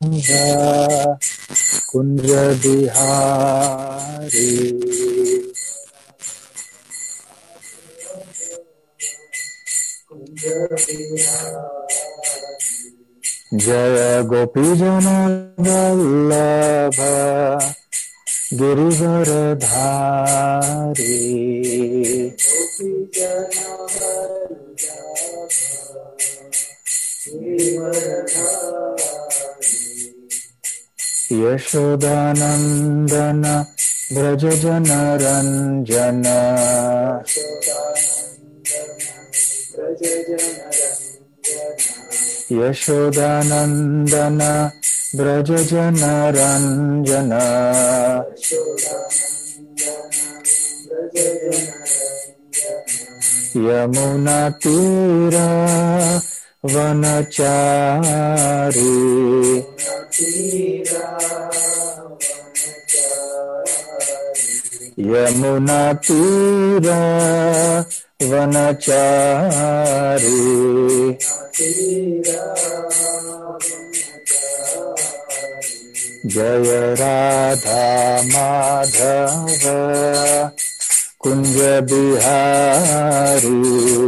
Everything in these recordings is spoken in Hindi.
कुंज बिहारी जय गोपी जन वल्लभ गिरिवरधारी यशोदानंदन ब्रज जन रंजन यशोदानंदन ब्रज जन रंजन यमुना तीरा वनचारी यमुना तीरा वनचारी जय राधा माधव कुंज बिहारी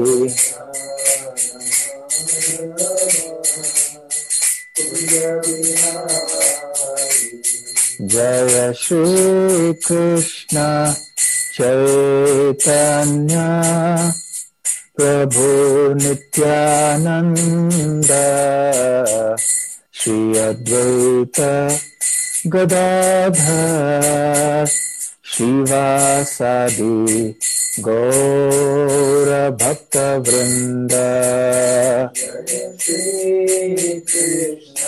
जय श्री कृष्ण चैतन्य प्रभु नित्यानंद श्री अद्वैत गदाधर श्रीवासादि गौर भक्त वृंद श्री कृष्ण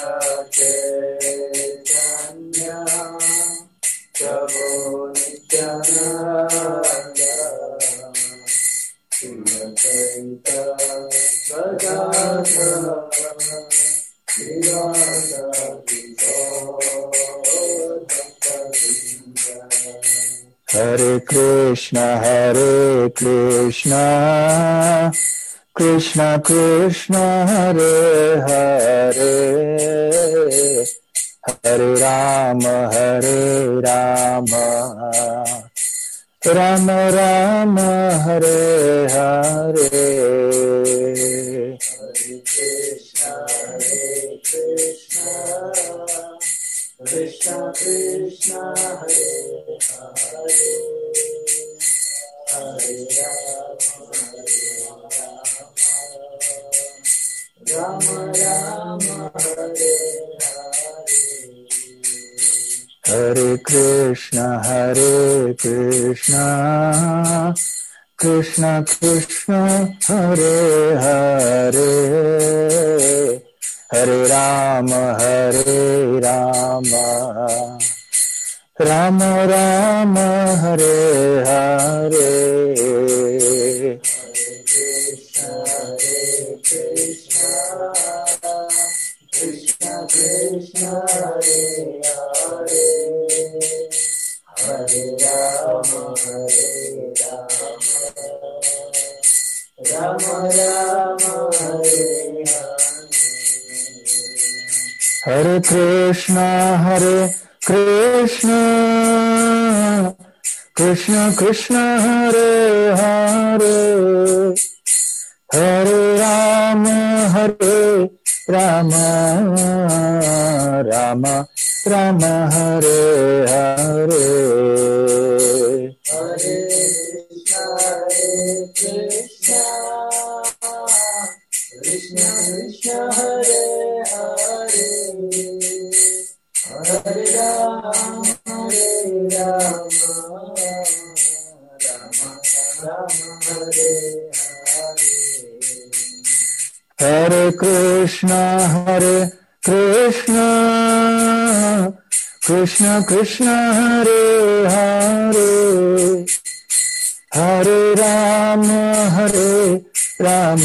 चैतन्य प्रभु नित्यानंद श्री अद्वैत गदाधर श्रीवासादि हरे कृष्णा कृष्णा कृष्णा हरे हरे हरे राम राम राम हरे हरे हरे कृष्णा कृष्णा कृष्णा हरे हरे हरे राम राम हरे हरे हरे कृष्णा कृष्णा कृष्णा हरे हरे हरे राम राम राम हरे हरे हरे कृष्णा कृष्णा कृष्णा हरे हरे हरे राम राम राम हरे हरे कृष्णा कृष्णा कृष्णा हरे हरे हरे राम राम राम हरे हरे हरे कृष्णा कृष्णा कृष्णा हरे हरे हरे राम राम राम हरे हरे हरे कृष्णा कृष्णा कृष्णा हरे हरे हरे राम राम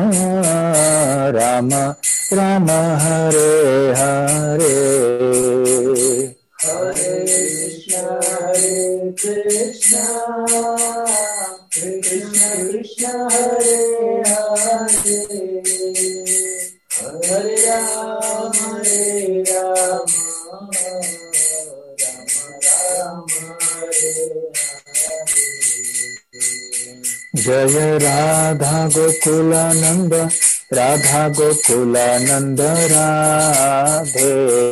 राम हरे हरे हरे कृष्णा कृष्णा कृष्णा हरे हरे हरे राम जय राधा गोकुलानंद राधा गोकुलानंद राधे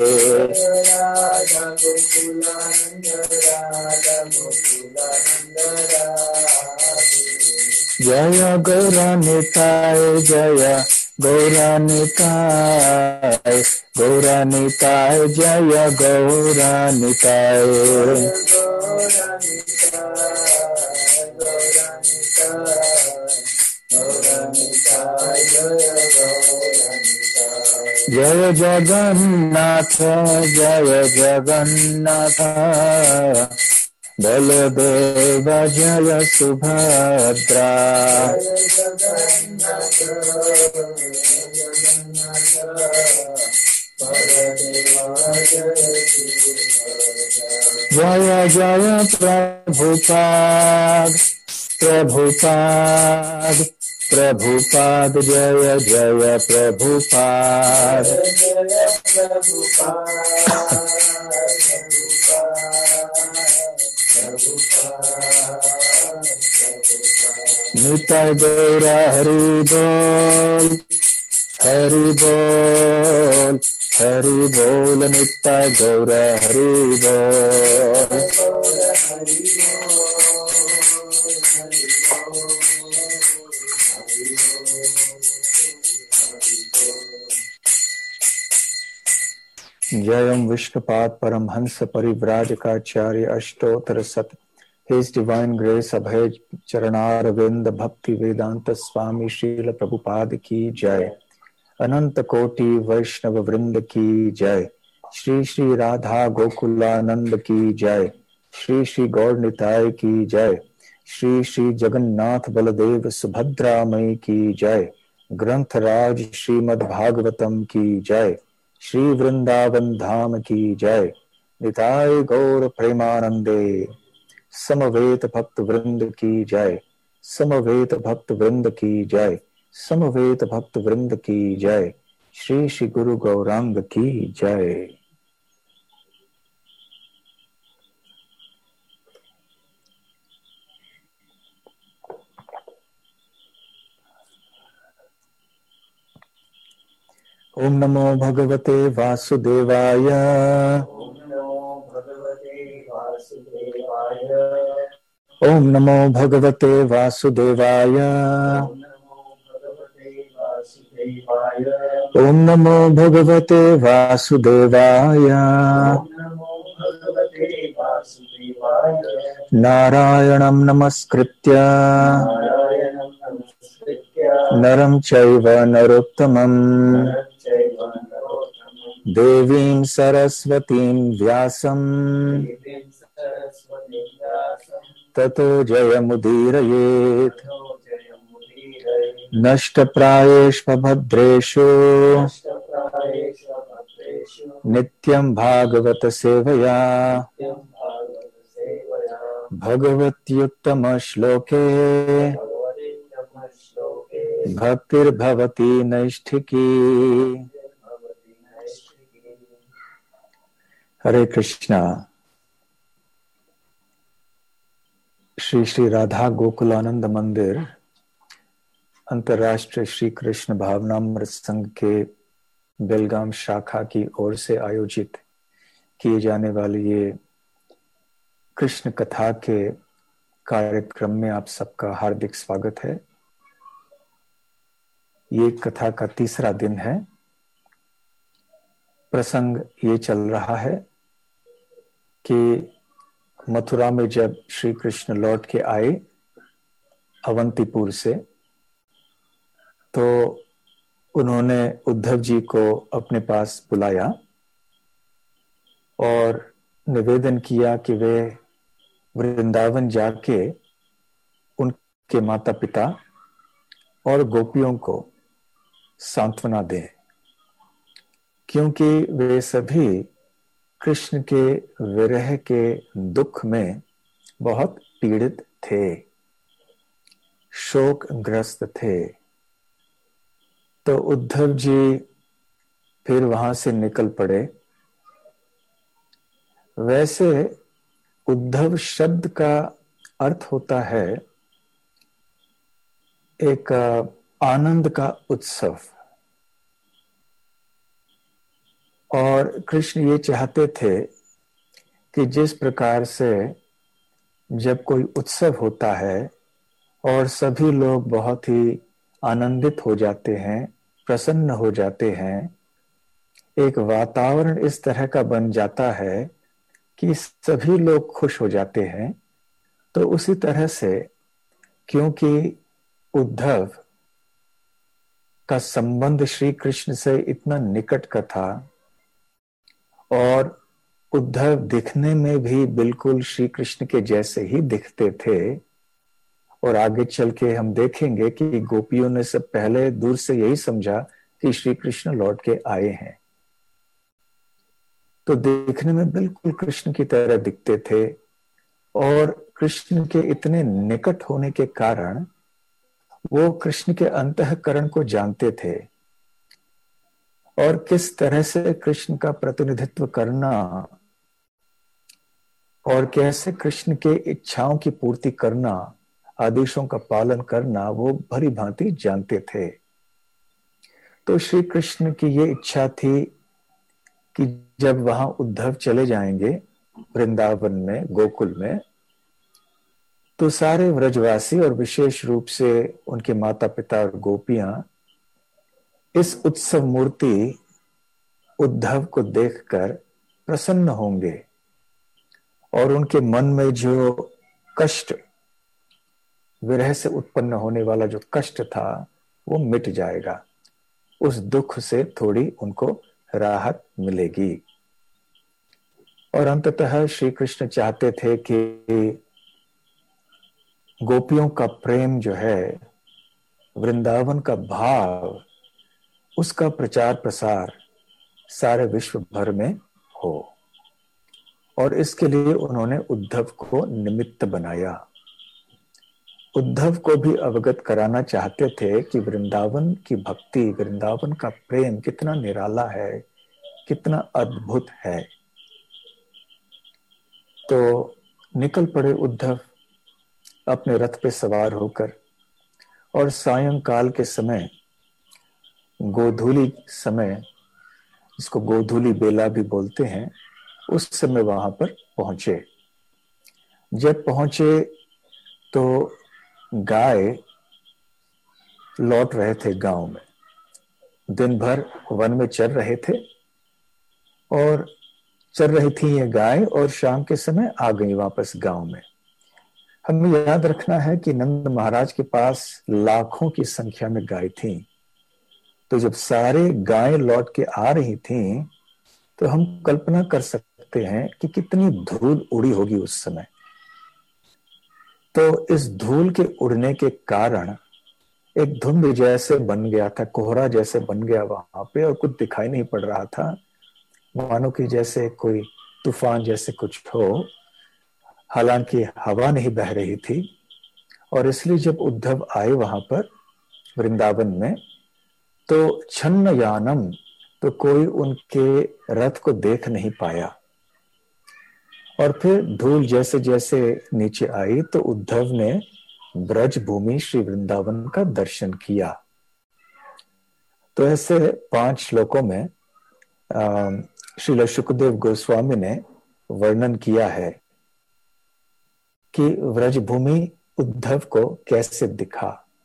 राधा गोकुलानंद राधा गोकुलानंद राधे जय गौरानिताय जय गौरानिताय गौरानिताय जय गौरानिताय जय जगन्नाथ जय जगन्नाथ बलदेव जय सुभद्रा जय जय प्रभुपाद प्रभुपाद प्रभुपाद जय जय प्रभुपाद निताय गौर हरि बोल हरि बोल हरि बोल निताय गौर हरि बोल जयम विष्णुपाद परमहंस परिव्राजकाचार्य अष्टोत्तर सत His Divine Grace Abhay Charanarvind Bhakti Vedanta Swami Srila Prabhupada ki Jai Ananta Koti Vaishnava Vrinda ki Jai Shri Shri Radha Gokulanand ki Jai Shri Shri Gaur Nitai ki Jai Shri Shri Jagannath Baladev Subhadra Mai ki Jai Granth Raj Srimad Bhagavatam ki Jai Shri Vrindavan Dham ki Jai Nitai Gaur Premanande समवेत भक्त वृंद की जय समवेत भक्त वृंद की जय समवेत भक्त वृंद की जय श्री श्री गुरु गौरांग की जय। ओम नमो भगवते वासुदेवाय ओम नमो भगवते वासुदेवाय ओम नमो भगवते वासुदेवाय नारायणं नमस्कृत्य नरं चैव नरोत्तमं देवीं सरस्वतीं व्यासं ततो जयमुदीरयेत् नष्टप्रायेषु भद्रेषु नित्यं भागवत सेवया भगवत्युत्तम श्लोके भक्तिर्भवति नैष्ठिकी। हरे कृष्णा। श्री श्री राधा गोकुलानंद मंदिर अंतर्राष्ट्रीय श्री कृष्ण भावनामृत संघ के बेलगाम शाखा की ओर से आयोजित किए जाने वाली ये कृष्ण कथा के कार्यक्रम में आप सबका हार्दिक स्वागत है। ये कथा का तीसरा दिन है। प्रसंग ये चल रहा है कि मथुरा में जब श्री कृष्ण लौट के आए अवंतीपुर से, तो उन्होंने उद्धव जी को अपने पास बुलाया और निवेदन किया कि वे वृंदावन जाके उनके माता पिता और गोपियों को सांत्वना दें, क्योंकि वे सभी कृष्ण के विरह के दुख में बहुत पीड़ित थे, शोकग्रस्त थे। तो उद्धव जी फिर वहां से निकल पड़े। वैसे उद्धव शब्द का अर्थ होता है एक आनंद का उत्सव, और कृष्ण ये चाहते थे कि जिस प्रकार से जब कोई उत्सव होता है और सभी लोग बहुत ही आनंदित हो जाते हैं, प्रसन्न हो जाते हैं, एक वातावरण इस तरह का बन जाता है कि सभी लोग खुश हो जाते हैं। तो उसी तरह से, क्योंकि उद्धव का संबंध श्री कृष्ण से इतना निकट का था और उद्धव दिखने में भी बिल्कुल श्री कृष्ण के जैसे ही दिखते थे, और आगे चल के हम देखेंगे कि गोपियों ने सब पहले दूर से यही समझा कि श्री कृष्ण लौट के आए हैं। तो देखने में बिल्कुल कृष्ण की तरह दिखते थे, और कृष्ण के इतने निकट होने के कारण वो कृष्ण के अंतःकरण को जानते थे, और किस तरह से कृष्ण का प्रतिनिधित्व करना और कैसे कृष्ण के इच्छाओं की पूर्ति करना, आदेशों का पालन करना, वो भली भांति जानते थे। तो श्री कृष्ण की ये इच्छा थी कि जब वहां उद्धव चले जाएंगे वृंदावन में, गोकुल में, तो सारे व्रजवासी और विशेष रूप से उनके माता पिता और गोपियां इस उत्सव मूर्ति उद्धव को देखकर प्रसन्न होंगे, और उनके मन में जो कष्ट, विरह से उत्पन्न होने वाला जो कष्ट था, वो मिट जाएगा। उस दुख से थोड़ी उनको राहत मिलेगी। और अंततः श्री कृष्ण चाहते थे कि गोपियों का प्रेम जो है, वृंदावन का भाव, उसका प्रचार प्रसार सारे विश्व भर में हो, और इसके लिए उन्होंने उद्धव को निमित्त बनाया। उद्धव को भी अवगत कराना चाहते थे कि वृंदावन की भक्ति, वृंदावन का प्रेम कितना निराला है, कितना अद्भुत है। तो निकल पड़े उद्धव अपने रथ पे सवार होकर, और सायंकाल के समय, गोधूली समय, इसको गोधूली बेला भी बोलते हैं, उस समय वहां पर पहुंचे। जब पहुंचे तो गाय लौट रहे थे गांव में, दिन भर वन में चर रहे थे, और चर रही थी ये गाय, और शाम के समय आ गई वापस गांव में। हमें याद रखना है कि नंद महाराज के पास लाखों की संख्या में गाय थी। तो जब सारे गाय लौट के आ रही थी, तो हम कल्पना कर सकते हैं कि कितनी धूल उड़ी होगी उस समय। तो इस धूल के उड़ने के कारण एक धुंध जैसे बन गया था, कोहरा जैसे बन गया वहां पे, और कुछ दिखाई नहीं पड़ रहा था, मानो कि जैसे कोई तूफान जैसे कुछ हो। हालांकि हवा नहीं बह रही थी, और इसलिए जब उद्धव आए वहां पर वृंदावन में, तो छन्न यानम, तो कोई उनके रथ को देख नहीं पाया। और फिर धूल जैसे जैसे नीचे आई, तो उद्धव ने ब्रज भूमि श्री वृंदावन का दर्शन किया। तो ऐसे 5 श्लोकों में श्रील शुकदेव गोस्वामी ने वर्णन किया है कि व्रजभूमि उद्धव को कैसे दिखा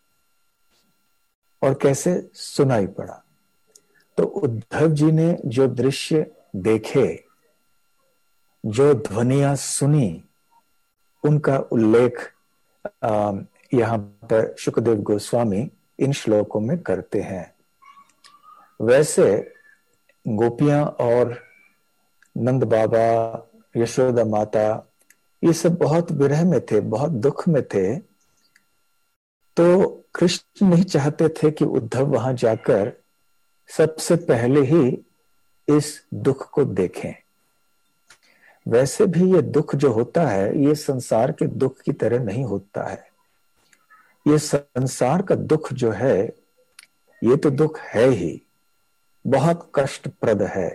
और कैसे सुनाई पड़ा। तो उद्धव जी ने जो दृश्य देखे, जो ध्वनियां सुनी, उनका उल्लेख यहाँ पर शुकदेव गोस्वामी इन श्लोकों में करते हैं। वैसे गोपियां और नंद बाबा, यशोदा माता, ये सब बहुत विरह में थे, बहुत दुख में थे। तो कृष्ण नहीं चाहते थे कि उद्धव वहां जाकर सबसे पहले ही इस दुख को देखें। वैसे भी ये दुख जो होता है, ये संसार के दुख की तरह नहीं होता है। ये संसार का दुख जो है, ये तो दुख है ही, बहुत कष्टप्रद है।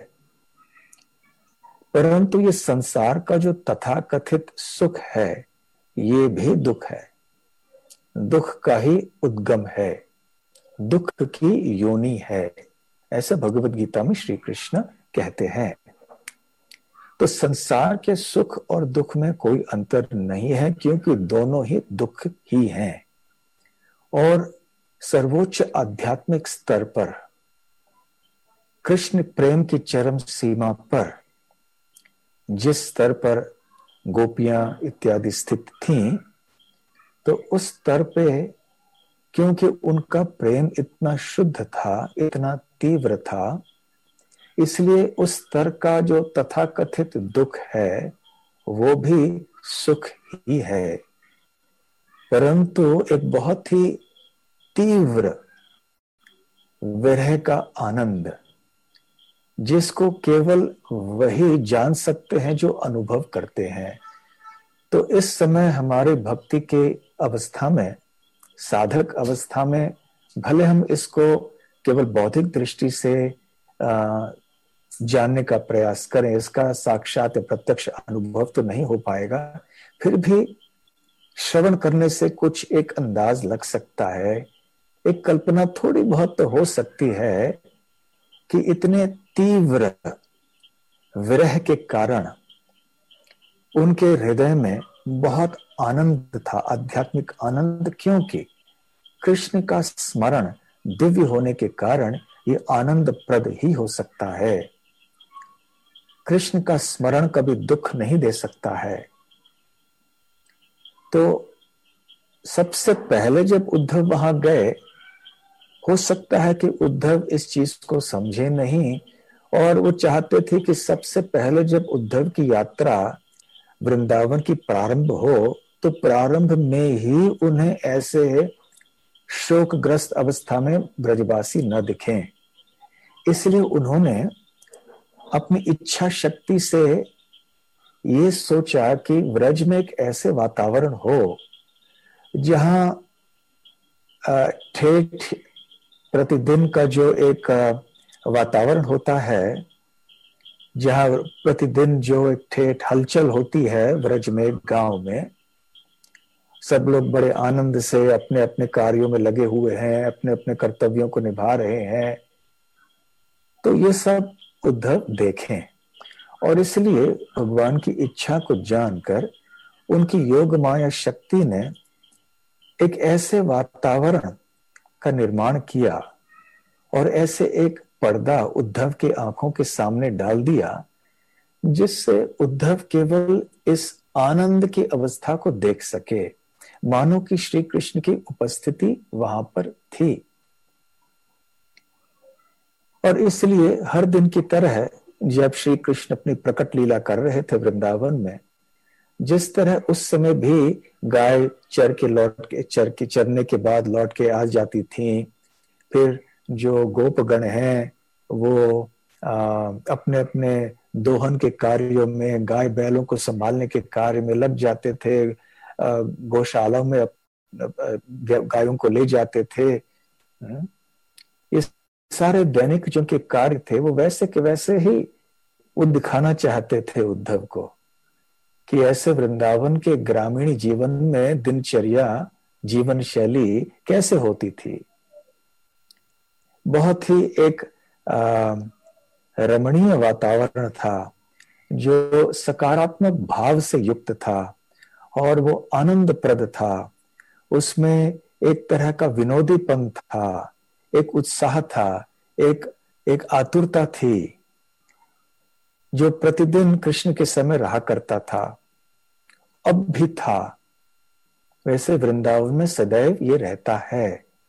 परंतु ये संसार का जो तथाकथित सुख है, ये भी दुख है। दुख का ही उद्गम है, दुख की योनि है, ऐसा भगवत गीता में श्री कृष्ण कहते हैं। तो संसार के सुख और दुख में कोई अंतर नहीं है, क्योंकि दोनों ही दुख ही हैं। और सर्वोच्च आध्यात्मिक स्तर पर, कृष्ण प्रेम की चरम सीमा पर, जिस स्तर पर गोपियां इत्यादि स्थित थीं, तो उस स्तर पे क्योंकि उनका प्रेम इतना शुद्ध था, इतना तीव्र था, इसलिए उस स्तर का जो तथाकथित दुख है वो भी सुख ही है, परंतु एक बहुत ही तीव्र विरह का आनंद, जिसको केवल वही जान सकते हैं जो अनुभव करते हैं। तो इस समय हमारे भक्ति के अवस्था में, साधक अवस्था में, भले हम इसको केवल बौद्धिक दृष्टि से जानने का प्रयास करें, इसका साक्षात प्रत्यक्ष अनुभव तो नहीं हो पाएगा, फिर भी श्रवण करने से कुछ एक अंदाज लग सकता है, एक कल्पना थोड़ी बहुत तो हो सकती है कि इतने तीव्र विरह के कारण उनके हृदय में बहुत आनंद था, आध्यात्मिक आनंद, क्योंकि कृष्ण का स्मरण दिव्य होने के कारण ये आनंद प्रद ही हो सकता है। कृष्ण का स्मरण कभी दुख नहीं दे सकता है। तो सबसे पहले जब उद्धव वहां गए, हो सकता है कि उद्धव इस चीज को समझे नहीं, और वो चाहते थे कि सबसे पहले जब उद्धव की यात्रा वृंदावन की प्रारंभ हो, तो प्रारंभ में ही उन्हें ऐसे शोकग्रस्त अवस्था में ब्रजवासी न दिखें। इसलिए उन्होंने अपनी इच्छा शक्ति से ये सोचा कि व्रज में एक ऐसे वातावरण हो जहां ठेठ प्रतिदिन का जो एक वातावरण होता है, जहां प्रतिदिन जो एक ठेठ हलचल होती है व्रज में, गांव में सब लोग बड़े आनंद से अपने अपने कार्यों में लगे हुए हैं, अपने अपने कर्तव्यों को निभा रहे हैं, तो ये सब उद्धव देखें। और इसलिए भगवान की इच्छा को जानकर उनकी योग माया शक्ति ने एक ऐसे वातावरण का निर्माण किया और ऐसे एक पर्दा उद्धव के आंखों के सामने डाल दिया, जिससे उद्धव केवल इस आनंद की अवस्था को देख सके, मानो कि श्री कृष्ण की उपस्थिति वहां पर थी। और इसलिए हर दिन की तरह जब श्री कृष्ण अपनी प्रकट लीला कर रहे थे वृंदावन में, जिस तरह उस समय भी गाय चरने के बाद लौट के आ जाती थी, फिर जो गोपगण हैं वो अपने अपने दोहन के कार्यों में, गाय बैलों को संभालने के कार्य में लग जाते थे, गौशाला में गायों को ले जाते थे। इस सारे दैनिक जो के कार्य थे वो वैसे के वैसे ही वो दिखाना चाहते थे उद्धव को, कि ऐसे वृंदावन के ग्रामीण जीवन में दिनचर्या, जीवन शैली कैसे होती थी। बहुत ही एक रमणीय वातावरण था, जो सकारात्मक भाव से युक्त था और वो आनंद प्रद था। उसमें एक तरह का विनोदीपन था, एक उत्साह था, एक आतुरता थी, जो प्रतिदिन कृष्ण के समय रहा करता था, अब भी था। वैसे वृंदावन में सदैव ये रहता है।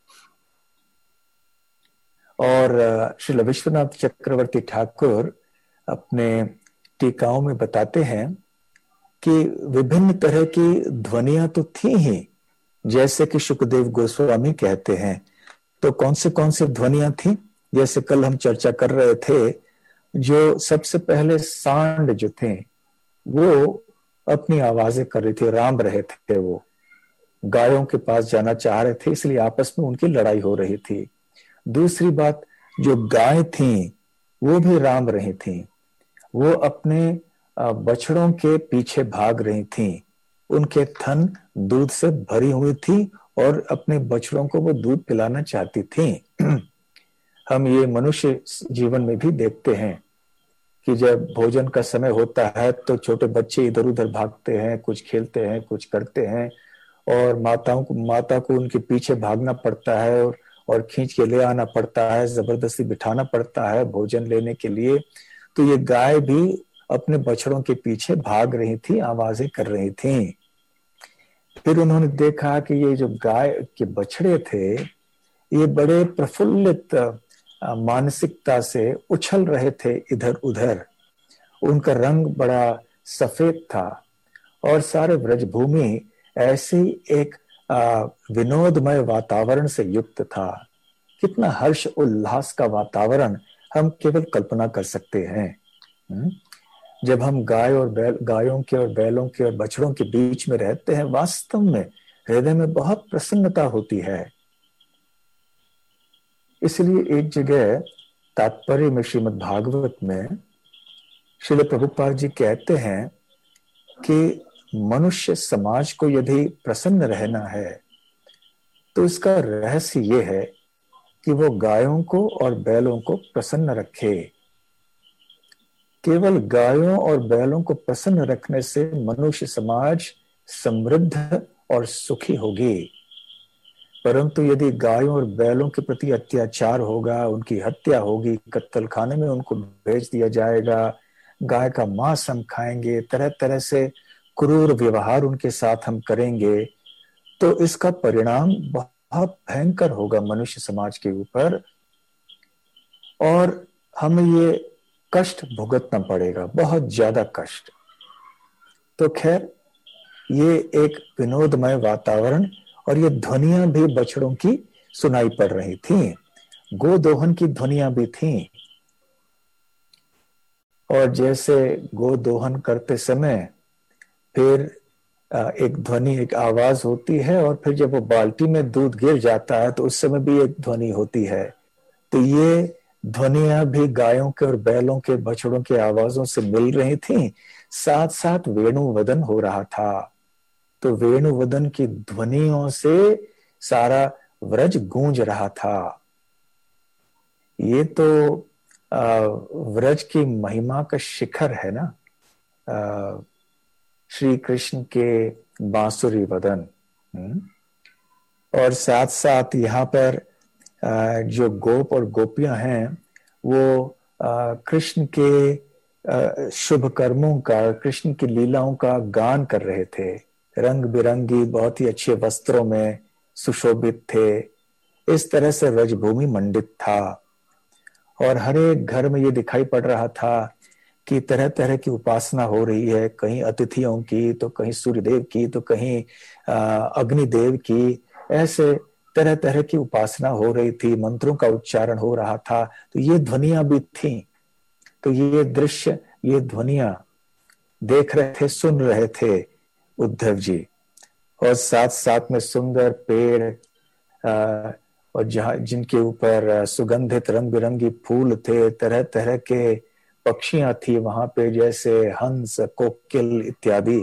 और श्री विश्वनाथ चक्रवर्ती ठाकुर अपने टीकाओं में बताते हैं कि विभिन्न तरह की ध्वनियां तो थी ही, जैसे कि सुखदेव गोस्वामी कहते हैं। तो कौन से ध्वनियां थी, जैसे कल हम चर्चा कर रहे थे, जो सबसे पहले सांड जो थे वो अपनी आवाजें कर रहे थे, राम रहे थे, वो गायों के पास जाना चाह रहे थे, इसलिए आपस में उनकी लड़ाई हो रही थी। दूसरी बात, जो गाय थी वो भी राम रही थी, वो अपने बछड़ों के पीछे भाग रही थी, उनके थन दूध से भरी हुई थी और अपने बछड़ों को वो दूध पिलाना चाहती थी। हम ये मनुष्य जीवन में भी देखते हैं कि जब भोजन का समय होता है तो छोटे बच्चे इधर उधर भागते हैं, कुछ खेलते हैं, कुछ करते हैं, और माता को उनके पीछे भागना पड़ता है और खींच के ले आना पड़ता है, जबरदस्ती बिठाना पड़ता है भोजन लेने के लिए। तो ये गाय भी अपने बछड़ों के पीछे भाग रही थी, आवाजें कर रही थी। फिर उन्होंने देखा कि ये जो गाय के बछड़े थे ये बड़े प्रफुल्लित मानसिकता से उछल रहे थे इधर उधर। उनका रंग बड़ा सफेद था और सारे ब्रजभूमि ऐसे ही एक विनोदमय वातावरण से युक्त था। कितना हर्ष उल्लास का वातावरण हम केवल कल्पना कर सकते हैं। जब हम गायों के और बैलों के और बछड़ों के बीच में रहते हैं, वास्तव में हृदय में बहुत प्रसन्नता होती है। इसलिए एक जगह तात्पर्य में श्रीमद् भागवत में श्रील प्रभुपाद जी कहते हैं कि मनुष्य समाज को यदि प्रसन्न रहना है तो इसका रहस्य ये है कि वो गायों को और बैलों को प्रसन्न रखे। केवल गायों और बैलों को प्रसन्न रखने से मनुष्य समाज समृद्ध और सुखी होगी। परंतु यदि गायों और बैलों के प्रति अत्याचार होगा, उनकी हत्या होगी, कत्ल खाने में उनको भेज दिया जाएगा, गाय का मांस हम खाएंगे, तरह तरह से क्रूर व्यवहार उनके साथ हम करेंगे, तो इसका परिणाम बहुत भयंकर होगा मनुष्य समाज के ऊपर और हमें ये कष्ट भुगतना पड़ेगा, बहुत ज्यादा कष्ट। तो खैर ये एक विनोदमय वातावरण और ये ध्वनियां भी बछड़ों की सुनाई पड़ रही थी, गोदोहन की ध्वनियां भी थी। और जैसे गोदोहन करते समय फिर एक ध्वनि, एक आवाज होती है, और फिर जब वो बाल्टी में दूध गिर जाता है तो उस समय भी एक ध्वनि होती है। तो ये ध्वनियां भी गायों के और बैलों के, बछड़ों के आवाजों से मिल रही थी। साथ साथ वेणुवदन हो रहा था। तो वेणुवदन की ध्वनियों से सारा व्रज गूंज रहा था। ये तो व्रज की महिमा का शिखर है ना, श्री कृष्ण के बांसुरी वदन। और साथ साथ यहाँ पर जो गोप और गोपियां हैं वो कृष्ण के शुभ कर्मों का, कृष्ण की लीलाओं का गान कर रहे थे। रंग बिरंगी बहुत ही अच्छे वस्त्रों में सुशोभित थे। इस तरह से व्रजभूमि मंडित था और हर एक घर में ये दिखाई पड़ रहा था कि तरह तरह की उपासना हो रही है, कहीं अतिथियों की, तो कहीं सूर्यदेव की, तो कहीं अग्निदेव की। ऐसे तरह तरह की उपासना हो रही थी, मंत्रों का उच्चारण हो रहा था। तो ये ध्वनियां भी थी। तो ये दृश्य, ये ध्वनियां देख रहे थे, सुन रहे थे उद्धव जी। और साथ साथ में सुंदर पेड़ और जहाँ जिनके ऊपर सुगंधित रंग बिरंगी फूल थे, तरह तरह के पक्षियां थी वहां पे, जैसे हंस, कोकिल इत्यादि।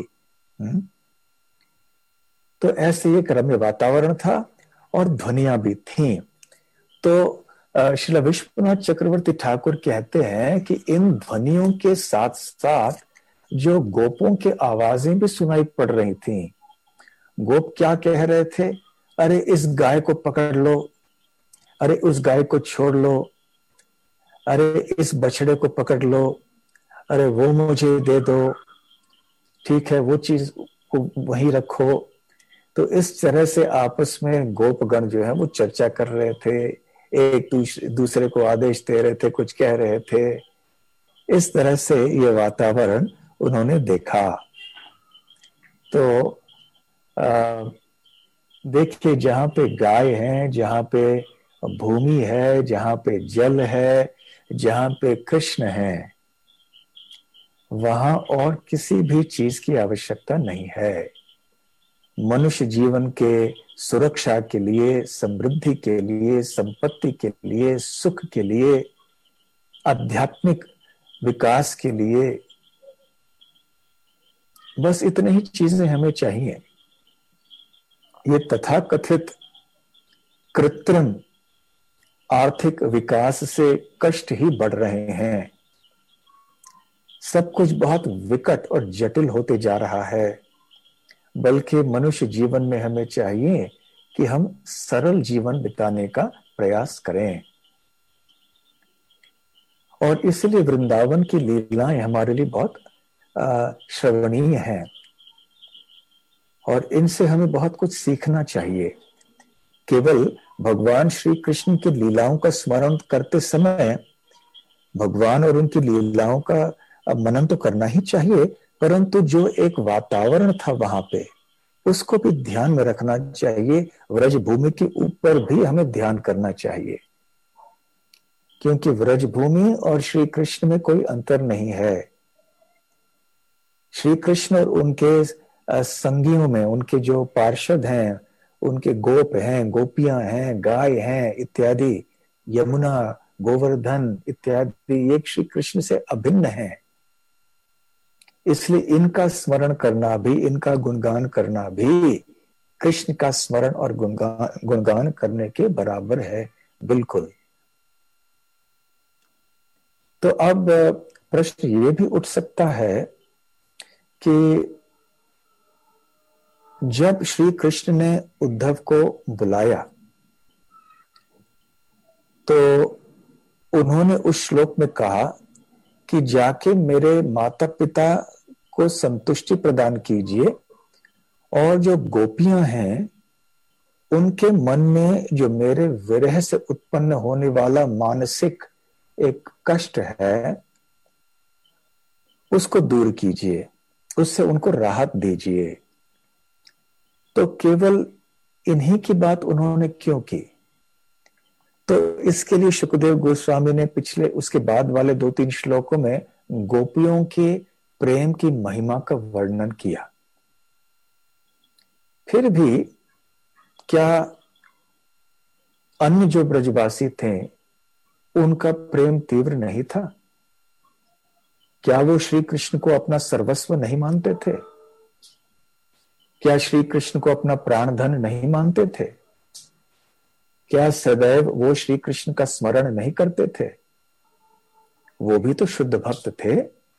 तो ऐसे एक रम्य वातावरण था और ध्वनियां भी थीं। तो श्रील विश्वनाथ चक्रवर्ती ठाकुर कहते हैं कि इन ध्वनियों के साथ साथ जो गोपों की आवाजें भी सुनाई पड़ रही थीं। गोप क्या कह रहे थे? अरे इस गाय को पकड़ लो, अरे उस गाय को छोड़ लो, अरे इस बछड़े को पकड़ लो, अरे वो मुझे दे दो, ठीक है वो चीज को वहीं रखो। तो इस तरह से आपस में गोपगण जो है वो चर्चा कर रहे थे, एक दूसरे को आदेश दे रहे थे, कुछ कह रहे थे। इस तरह से ये वातावरण उन्होंने देखा। तो देखिए, जहां पे गाय है, जहां पे भूमि है, जहां पे जल है, जहां पे कृष्ण है, वहां और किसी भी चीज की आवश्यकता नहीं है। मनुष्य जीवन के सुरक्षा के लिए, समृद्धि के लिए, संपत्ति के लिए, सुख के लिए, आध्यात्मिक विकास के लिए, बस इतनी ही चीजें हमें चाहिए। ये तथाकथित कृत्रिम आर्थिक विकास से कष्ट ही बढ़ रहे हैं। सब कुछ बहुत विकट और जटिल होते जा रहा है। बल्कि मनुष्य जीवन में हमें चाहिए कि हम सरल जीवन बिताने का प्रयास करें। और इसलिए वृंदावन की लीलाएं हमारे लिए बहुत श्रवणीय हैं और इनसे हमें बहुत कुछ सीखना चाहिए। केवल भगवान श्री कृष्ण की लीलाओं का स्मरण करते समय भगवान और उनकी लीलाओं का मनन तो करना ही चाहिए, परंतु जो एक वातावरण था वहां पे उसको भी ध्यान में रखना चाहिए। व्रज भूमि के ऊपर भी हमें ध्यान करना चाहिए, क्योंकि व्रज भूमि और श्री कृष्ण में कोई अंतर नहीं है। श्री कृष्ण और उनके संगियों में, उनके जो पार्षद हैं, उनके गोप हैं, गोपियां हैं, गाय हैं इत्यादि, यमुना, गोवर्धन इत्यादि, एक श्री कृष्ण से अभिन्न है। इसलिए इनका स्मरण करना भी, इनका गुणगान करना भी कृष्ण का स्मरण और गुणगान करने के बराबर है, बिल्कुल। तो अब प्रश्न ये भी उठ सकता है कि जब श्री कृष्ण ने उद्धव को बुलाया तो उन्होंने उस श्लोक में कहा कि जाके मेरे माता पिता को संतुष्टि प्रदान कीजिए, और जो गोपियां हैं उनके मन में जो मेरे विरह से उत्पन्न होने वाला मानसिक एक कष्ट है उसको दूर कीजिए, उससे उनको राहत दीजिए। तो केवल इन्हीं की बात उन्होंने क्यों की? तो इसके लिए शुकदेव गोस्वामी ने पिछले, उसके बाद वाले 2-3 श्लोकों में गोपियों के प्रेम की महिमा का वर्णन किया। फिर भी क्या अन्य जो ब्रजवासी थे उनका प्रेम तीव्र नहीं था? क्या वो श्री कृष्ण को अपना सर्वस्व नहीं मानते थे? क्या श्री कृष्ण को अपना प्राण धन नहीं मानते थे? क्या सदैव वो श्री कृष्ण का स्मरण नहीं करते थे? वो भी तो शुद्ध भक्त थे।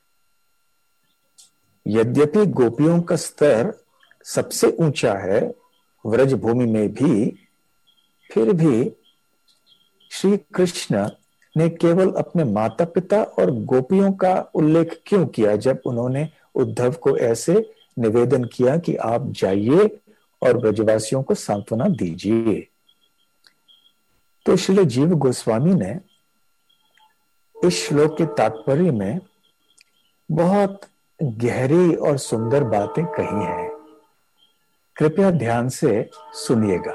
यद्यपि गोपियों का स्तर सबसे ऊंचा है व्रज भूमि में भी, फिर भी श्री कृष्ण ने केवल अपने माता पिता और गोपियों का उल्लेख क्यों किया जब उन्होंने उद्धव को ऐसे निवेदन किया कि आप जाइए और ब्रजवासियों को सांत्वना दीजिए? तो श्रील जीव गोस्वामी ने इस श्लोक के तात्पर्य में बहुत गहरी और सुंदर बातें कही हैं। कृपया ध्यान से सुनिएगा।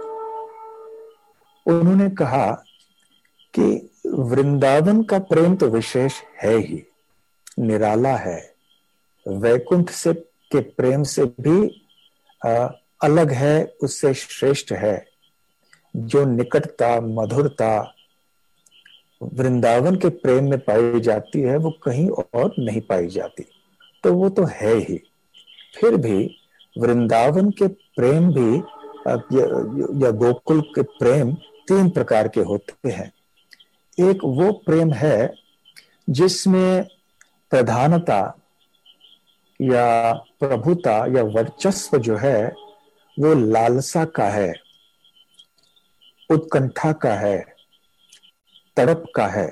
उन्होंने कहा कि वृंदावन का प्रेम तो विशेष है ही, निराला है, वैकुंठ से के प्रेम से भी अलग है, उससे श्रेष्ठ है। जो निकटता, मधुरता वृंदावन के प्रेम में पाई जाती है वो कहीं और नहीं पाई जाती। तो वो तो है ही। फिर भी वृंदावन के प्रेम भी या गोकुल के प्रेम 3 प्रकार के होते हैं। एक वो प्रेम है जिसमें प्रधानता या प्रभुता या वर्चस्व जो है वो लालसा का है, उत्कंठा का है, तड़प का है।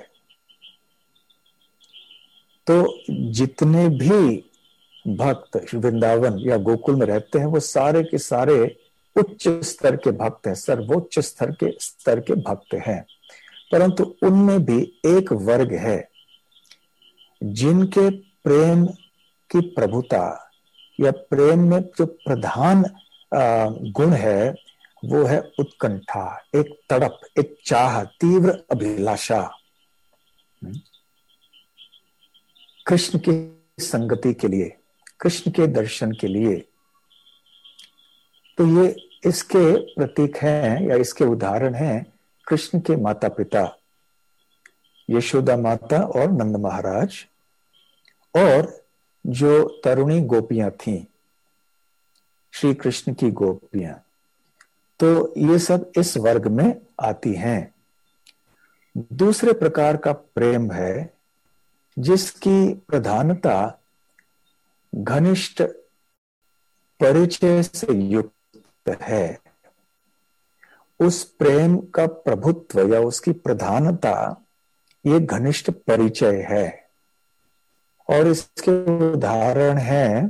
तो जितने भी भक्त वृंदावन या गोकुल में रहते हैं वो सारे के सारे उच्च स्तर के भक्त हैं, सर्वोच्च स्तर के भक्त हैं। परंतु उनमें भी एक वर्ग है जिनके प्रेम की प्रभुता या प्रेम में जो प्रधान गुण है वो है उत्कंठा, एक तड़प, एक चाह, तीव्र अभिलाषा कृष्ण की संगति के लिए, कृष्ण के दर्शन के लिए। तो ये इसके प्रतीक हैं या इसके उदाहरण हैं कृष्ण के माता पिता यशोदा माता और नंद महाराज, और जो तरुणी गोपियां थीं, श्री कृष्ण की गोपियां। तो ये सब इस वर्ग में आती हैं। दूसरे प्रकार का प्रेम है जिसकी प्रधानता घनिष्ठ परिचय से युक्त है। उस प्रेम का प्रभुत्व या उसकी प्रधानता ये घनिष्ठ परिचय है। और इसके उदाहरण हैं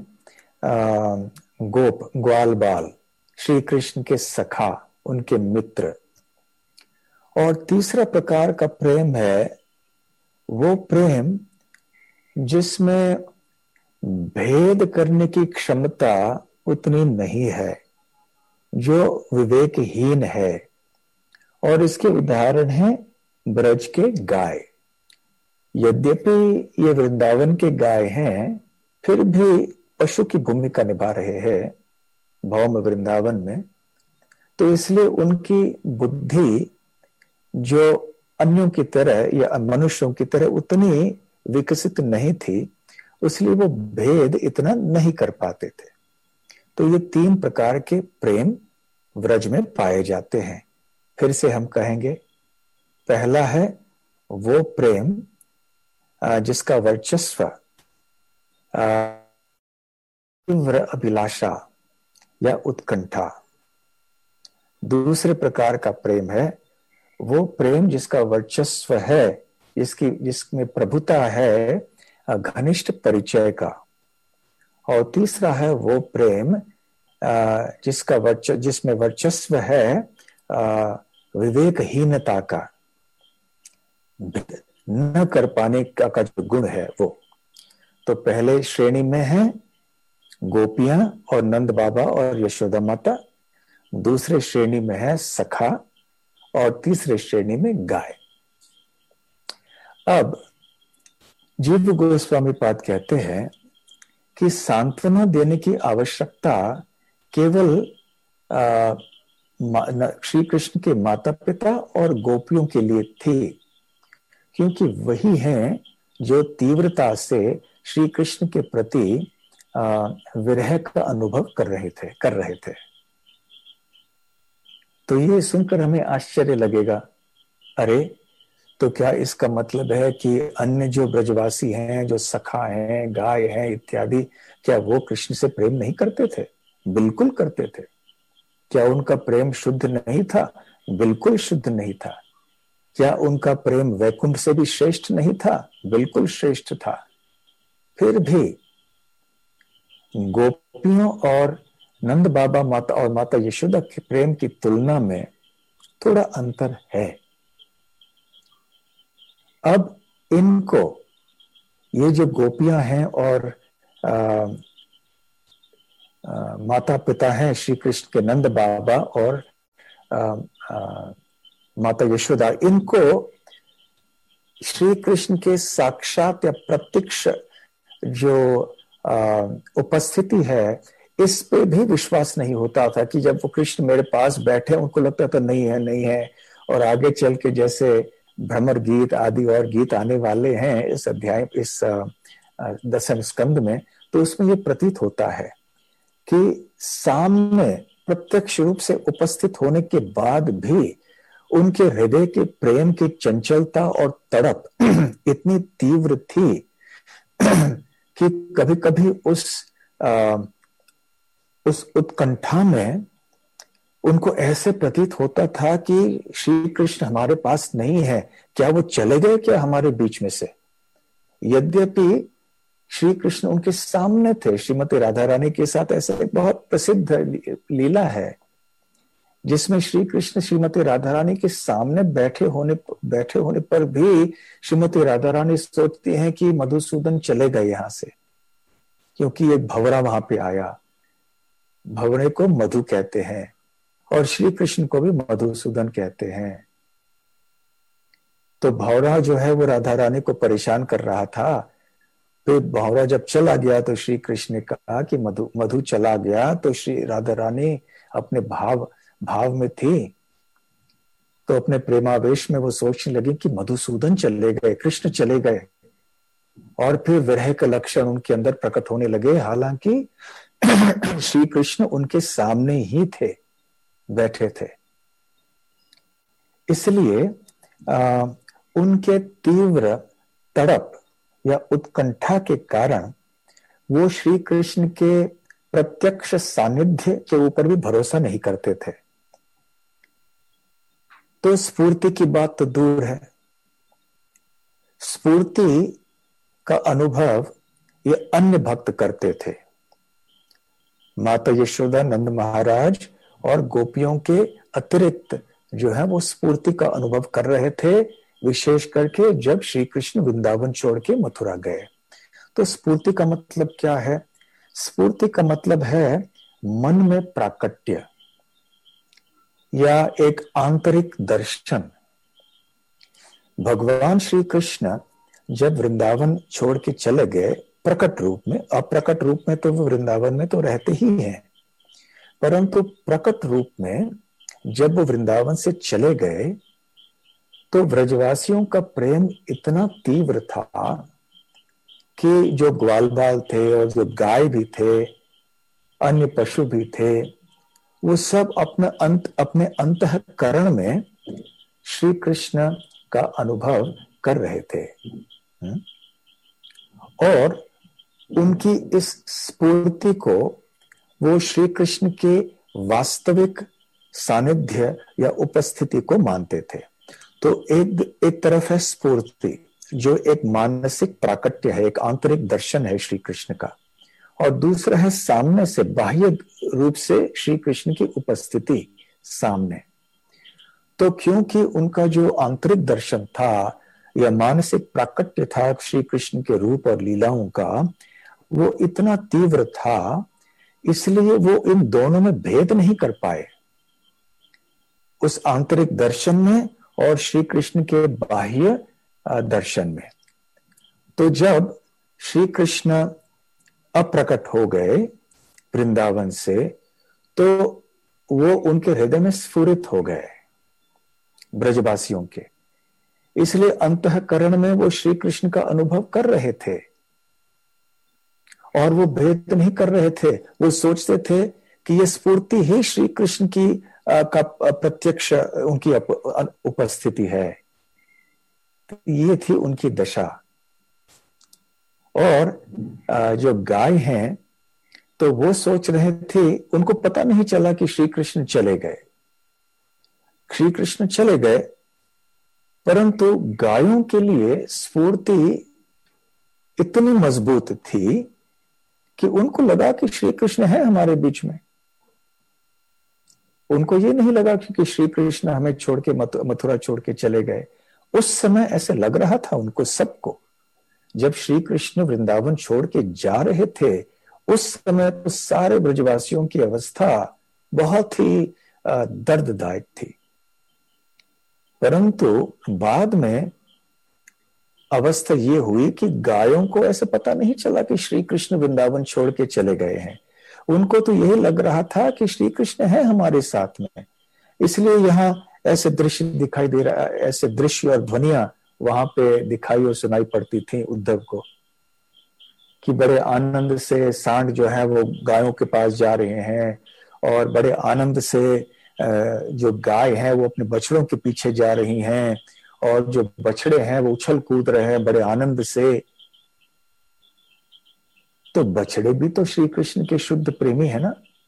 गोप, ग्वाल बाल, श्री कृष्ण के सखा, उनके मित्र। और तीसरा प्रकार का प्रेम है वो प्रेम जिसमें भेद करने की क्षमता उतनी नहीं है, जो विवेकहीन है। और इसके उदाहरण हैं ब्रज के गाय। यद्यपि ये वृंदावन के गाय हैं, फिर भी पशु की भूमिका निभा रहे हैं भौम वृंदावन में। तो इसलिए उनकी बुद्धि जो अन्यों की तरह या मनुष्यों की तरह उतनी विकसित नहीं थी, इसलिए वो भेद इतना नहीं कर पाते थे। तो ये तीन प्रकार के प्रेम व्रज में पाए जाते हैं। फिर से हम कहेंगे, पहला है वो प्रेम जिसका वर्चस्व तीव्र अभिलाषा या उत्कंठा। दूसरे प्रकार का प्रेम है वो प्रेम जिसका वर्चस्व है, जिसमें प्रभुता है घनिष्ठ परिचय का। और तीसरा है वो प्रेम जिसमें वर्चस्व है विवेकहीनता का, न कर पाने का जो गुण है वो। तो पहले श्रेणी में है गोपियां और नंद बाबा और यशोदा माता, दूसरे श्रेणी में है सखा, और तीसरे श्रेणी में गाय। अब जीव गोस्वामी पाद कहते हैं कि सांत्वना देने की आवश्यकता केवल श्री कृष्ण के माता पिता और गोपियों के लिए थी, क्योंकि वही हैं जो तीव्रता से श्री कृष्ण के प्रति विरह का अनुभव कर रहे थे। तो ये सुनकर हमें आश्चर्य लगेगा, अरे तो क्या इसका मतलब है कि अन्य जो ब्रजवासी हैं, जो सखा हैं, गाय हैं इत्यादि, क्या वो कृष्ण से प्रेम नहीं करते थे? बिल्कुल करते थे। क्या उनका प्रेम शुद्ध नहीं था? बिल्कुल शुद्ध नहीं था। क्या उनका प्रेम वैकुंठ से भी श्रेष्ठ नहीं था? बिल्कुल श्रेष्ठ था। फिर भी गोपियों और नंद बाबा माता और माता यशोदा के प्रेम की तुलना में थोड़ा अंतर है। अब इनको, ये जो गोपियां हैं और माता पिता हैं श्री कृष्ण के नंद बाबा और माता यशोदा, इनको श्री कृष्ण के साक्षात या प्रत्यक्ष जो उपस्थिति है, इस पे भी विश्वास नहीं होता था कि जब वो कृष्ण मेरे पास बैठे, उनको लगता था नहीं है, नहीं है। और आगे चल के जैसे भ्रमर गीत आदि और गीत आने वाले हैं इस अध्याय, इस 10वें स्कंद में, तो उसमें ये प्रतीत होता है कि सामने प्रत्यक्ष रूप से उपस्थित होने के बाद भी उनके हृदय के प्रेम की चंचलता और तड़प इतनी तीव्र थी कि कभी कभी उस उत्कंठा में उनको ऐसे प्रतीत होता था कि श्री कृष्ण हमारे पास नहीं है, क्या वो चले गए क्या हमारे बीच में से? यद्यपि श्री कृष्ण उनके सामने थे। श्रीमती राधा रानी के साथ ऐसा एक बहुत प्रसिद्ध लीला है जिसमें श्री कृष्ण श्रीमती राधा रानी के सामने बैठे होने पर भी श्रीमती राधा रानी सोचती हैं कि मधुसूदन चले गए यहां से, क्योंकि एक भंवरा वहां पे आया। भंवरे को मधु कहते हैं और श्री कृष्ण को भी मधुसूदन कहते हैं। तो भंवरा जो है वो राधा रानी को परेशान कर रहा था। तो भंवरा जब चला गया तो श्री कृष्ण ने कहा कि मधु चला गया। तो श्री राधा रानी अपने भाव में थी, तो अपने प्रेमावेश में वो सोचने लगी कि मधुसूदन चले गए, कृष्ण चले गए। और फिर विरह के लक्षण उनके अंदर प्रकट होने लगे, हालांकि श्री कृष्ण उनके सामने ही थे। बैठे थे। इसलिए उनके तीव्र तड़प या उत्कंठा के कारण वो श्री कृष्ण के प्रत्यक्ष सानिध्य के ऊपर भी भरोसा नहीं करते थे। तो स्फूर्ति की बात तो दूर है, स्फूर्ति का अनुभव ये अन्य भक्त करते थे। माता यशोदा, नंद महाराज और गोपियों के अतिरिक्त जो है वो स्फूर्ति का अनुभव कर रहे थे, विशेष करके जब श्री कृष्ण वृंदावन छोड़ के मथुरा गए। तो स्फूर्ति का मतलब क्या है? स्फूर्ति का मतलब है मन में प्राकट्य या एक आंतरिक दर्शन। भगवान श्री कृष्ण जब वृंदावन छोड़ के चले गए प्रकट रूप में, अप्रकट रूप में तो वो वृंदावन में तो रहते ही हैं, परंतु प्रकट रूप में जब वो वृंदावन से चले गए तो ब्रजवासियों का प्रेम इतना तीव्र था कि जो ग्वाल बाल थे और जो गाय भी थे, अन्य पशु भी थे, वो सब अपने अंतःकरण में श्री कृष्ण का अनुभव कर रहे थे। और उनकी इस स्फूर्ति को वो श्री कृष्ण के वास्तविक सानिध्य या उपस्थिति को मानते थे। तो एक तरफ है स्फूर्ति जो एक मानसिक प्राकट्य है, एक आंतरिक दर्शन है श्री कृष्ण का, और दूसरा है सामने से, बाह्य रूप से श्री कृष्ण की उपस्थिति सामने। तो क्योंकि उनका जो आंतरिक दर्शन था या मानसिक प्राकट्य था श्री कृष्ण के रूप और लीलाओं का, वो इतना तीव्र था, इसलिए वो इन दोनों में भेद नहीं कर पाए, उस आंतरिक दर्शन में और श्री कृष्ण के बाह्य दर्शन में। तो जब श्री कृष्ण अप्रकट हो गए वृंदावन से, तो वो उनके हृदय में स्फुरित हो गए ब्रजवासियों के, इसलिए अंतःकरण में वो श्री कृष्ण का अनुभव कर रहे थे और वो भेद नहीं कर रहे थे। वो सोचते थे कि ये स्फूर्ति ही श्री कृष्ण की का प्रत्यक्ष उनकी उपस्थिति है। ये थी उनकी दशा। और जो गाय हैं तो वो सोच रहे थे, उनको पता नहीं चला कि श्री कृष्ण चले गए। श्री कृष्ण चले गए, परंतु गायों के लिए स्फूर्ति इतनी मजबूत थी कि उनको लगा कि श्री कृष्ण है हमारे बीच में। उनको ये नहीं लगा कि श्री कृष्ण हमें छोड़ के मथुरा छोड़ के चले गए। उस समय ऐसे लग रहा था उनको सबको, जब श्री कृष्ण वृंदावन छोड़ के जा रहे थे, उस समय तो सारे ब्रजवासियों की अवस्था बहुत ही दर्ददायक थी। परंतु बाद में अवस्था ये हुई कि गायों को ऐसे पता नहीं चला कि श्री कृष्ण वृंदावन छोड़ के चले गए हैं। उनको तो यही लग रहा था कि श्री कृष्ण है हमारे साथ में, इसलिए यहाँ ऐसे दृश्य दिखाई दे रहा, ऐसे दृश्य और ध्वनियां वहां पे दिखाई और सुनाई पड़ती थी उद्धव को, कि बड़े आनंद से सांड जो है वो गायों के पास जा रहे हैं और बड़े आनंद से जो गाय है वो अपने बछड़ों के पीछे जा रही हैं और जो बछड़े हैं वो उछल कूद रहे हैं बड़े आनंद से। तो बछड़े भी तो श्री कृष्ण के शुद्ध प्रेमी है ना,